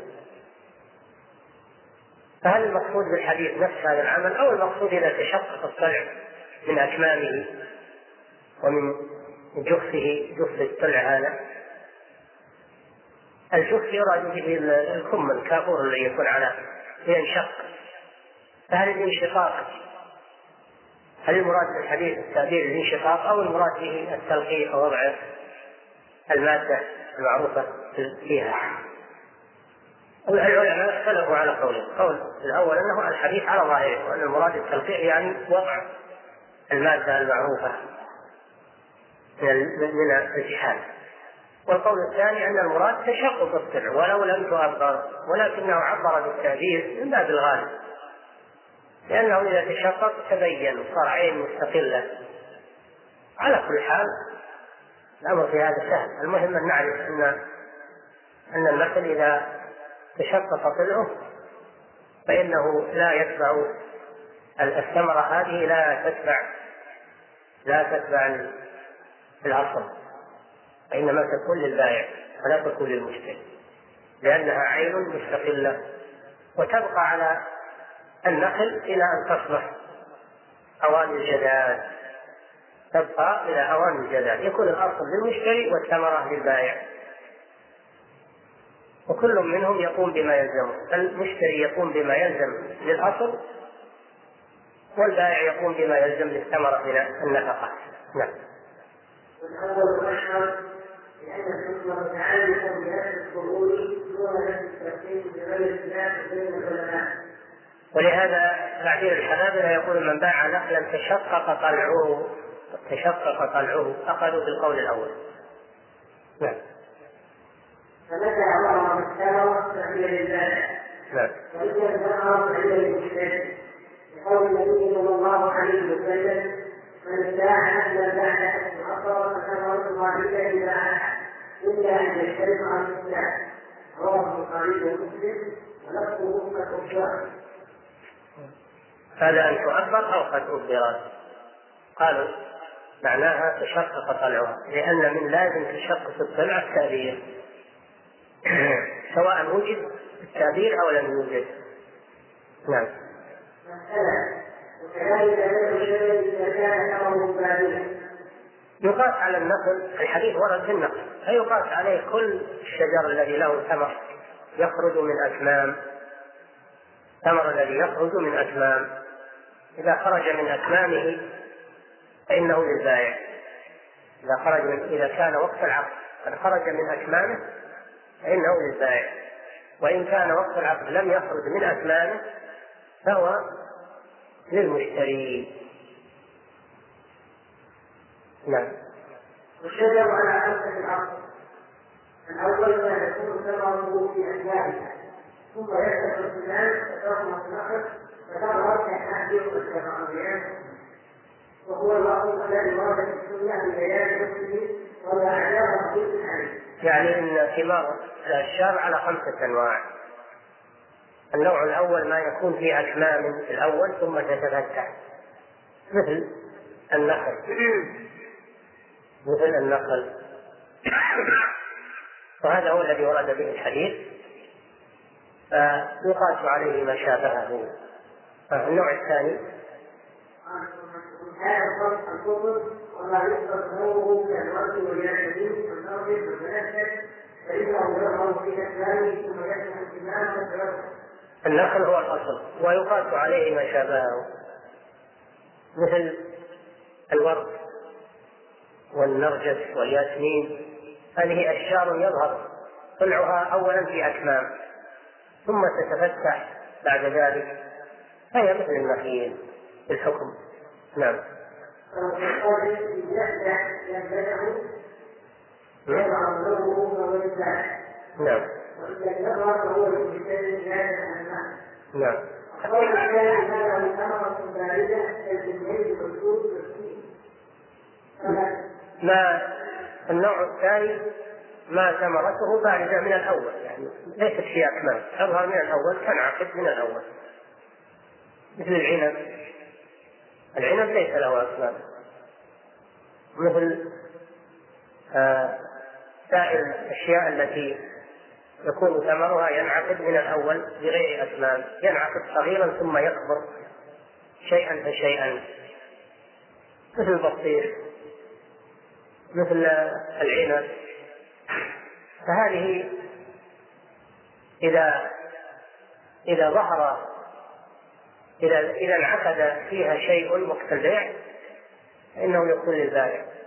فهل المقصود بالحديث نفس هذا العمل، أو المقصود إذا تشقق الطلع من أكمامه ومن جفه، جف الطلع هذا؟ الجف يراد به الكم الكافور الذي يكون على ينشق، فهل الانشقاق، هل المراد بالحديث التعبير الانشقاق أو المراد به التلقيح ووضع المادة المعروفة فيها؟ العلماء اختلفوا على قولين. قول الأول أنه الحديث على ظاهره، وأن المراد التلقيح يعني وضع المادة المعروفة من الفحال، والقول الثاني أن المراد تشقق السلع ولو لم تعبر، ولكنه عبر بالتعبير من باب الغالب، لأنه إذا تشقق تبين وصار عين مستقلة. على كل حال الأمر في هذا سهل، المهم أن نعرف أن النخل إذا تشقق طلعه فإنه لا يتبع الثمرة هذه، لا تتبع الأصل، وإنما تكون للبائع ولا تكون للمشتري، لأنها عين مستقلة وتبقى على النخل إلى أن تصلح أوان الجداد، تبقى إلى أوان الجداد، يكون الأصل للمشتري والثمرة للبائع، وكل منهم يقوم بما يلزمه. المشتري يقوم بما يلزم للأصل، والبائع يقوم بما يلزم للثمرة من النفقات. نعم. والأول أشهر لأن الحكم متعلق بنفس القبول دون نفس التفصيل بغير خلاف بين العلماء. ولهذا تعبير الحنابلة يقول من باع نخلا تشقق طلعه أخذوا بالقول الأول. نعم. فمتى أمر الثمرة فهي للبائع، وإذا الثمرة فهي للمشتري، لقول النبي صلى الله عليه وسلم من باع نخلا بعد أن تعطر فثمرة واحدة إلا أن يشترط عن الإسلام. رواه البخاري ومسلم ولفظه قد أبصر. هذا أن تعبر أو قد أبصرت، قالوا معناها تشقق طلعها، لأن من لازم تشقق الطلع التأبير سواء وجد التأبير أو لم يوجد. نعم. يقاس على النخل، الحديث ورد في النخل، فيقاس عليه كل الشجر الذي له ثمر يخرج من أكمام، ثمر الذي يخرج من أكمام، إذا خرج من أكمامه فإنه للبائع، إذا كان وقت العقد قد خرج من أكمامه فإنه للبائع، وإن كان وقت العقد لم يخرج من أكمامه فهو للمشتري. نعم. والشجر على خمسة العقد، الأول ما يكون ثمره في أجزائها، ثم يفتح الثمان فتظهر النخل فتظهر كحاجب والكفريات، وهو الأصل الذي ورد في السنة ببيان نفسه ولا أعلاه في الحديث. يعني إن ثمار الأشجار على 5 أنواع. النوع الأول ما يكون في أكمام في الأول ثم تتفتح مثل النخل وهذا هو الذي ورد به الحديث، فيقاس عليه ما شابهه. النوع الثاني هذا الفرق الكفر وما يقصد نوره كالورد والياسمين والنرد والمنفذ، فإنه يظهر في أكمامه ثم يفتح الكمام والتوسع. النخل هو الأصل ويقاس عليه ما شابهه مثل الورد والنرجس والياسمين، هذه أشجار يظهر طلعها أولا في أكمام ثم تتفتح بعد ذلك، فهي مثل النخيل في الحكم. نعم. نعم. نعم. ما النوع الثاني ما ثمرته باردة من الأول، يعني ليست في أكمام، تظهر من الأول تنعقد من الأول، مثل العنب ليس له أكمام، مثل سائر الأشياء التي يكون ثمرها ينعقد من الأول بغير أكمام، ينعقد صغيرا ثم يكبر شيئا فشيئا، مثل البطيخ، مثل العنب. فهذه إذا ظهر إذا انعقد فيها شيء وقت البيع فإنه يكون للبائع،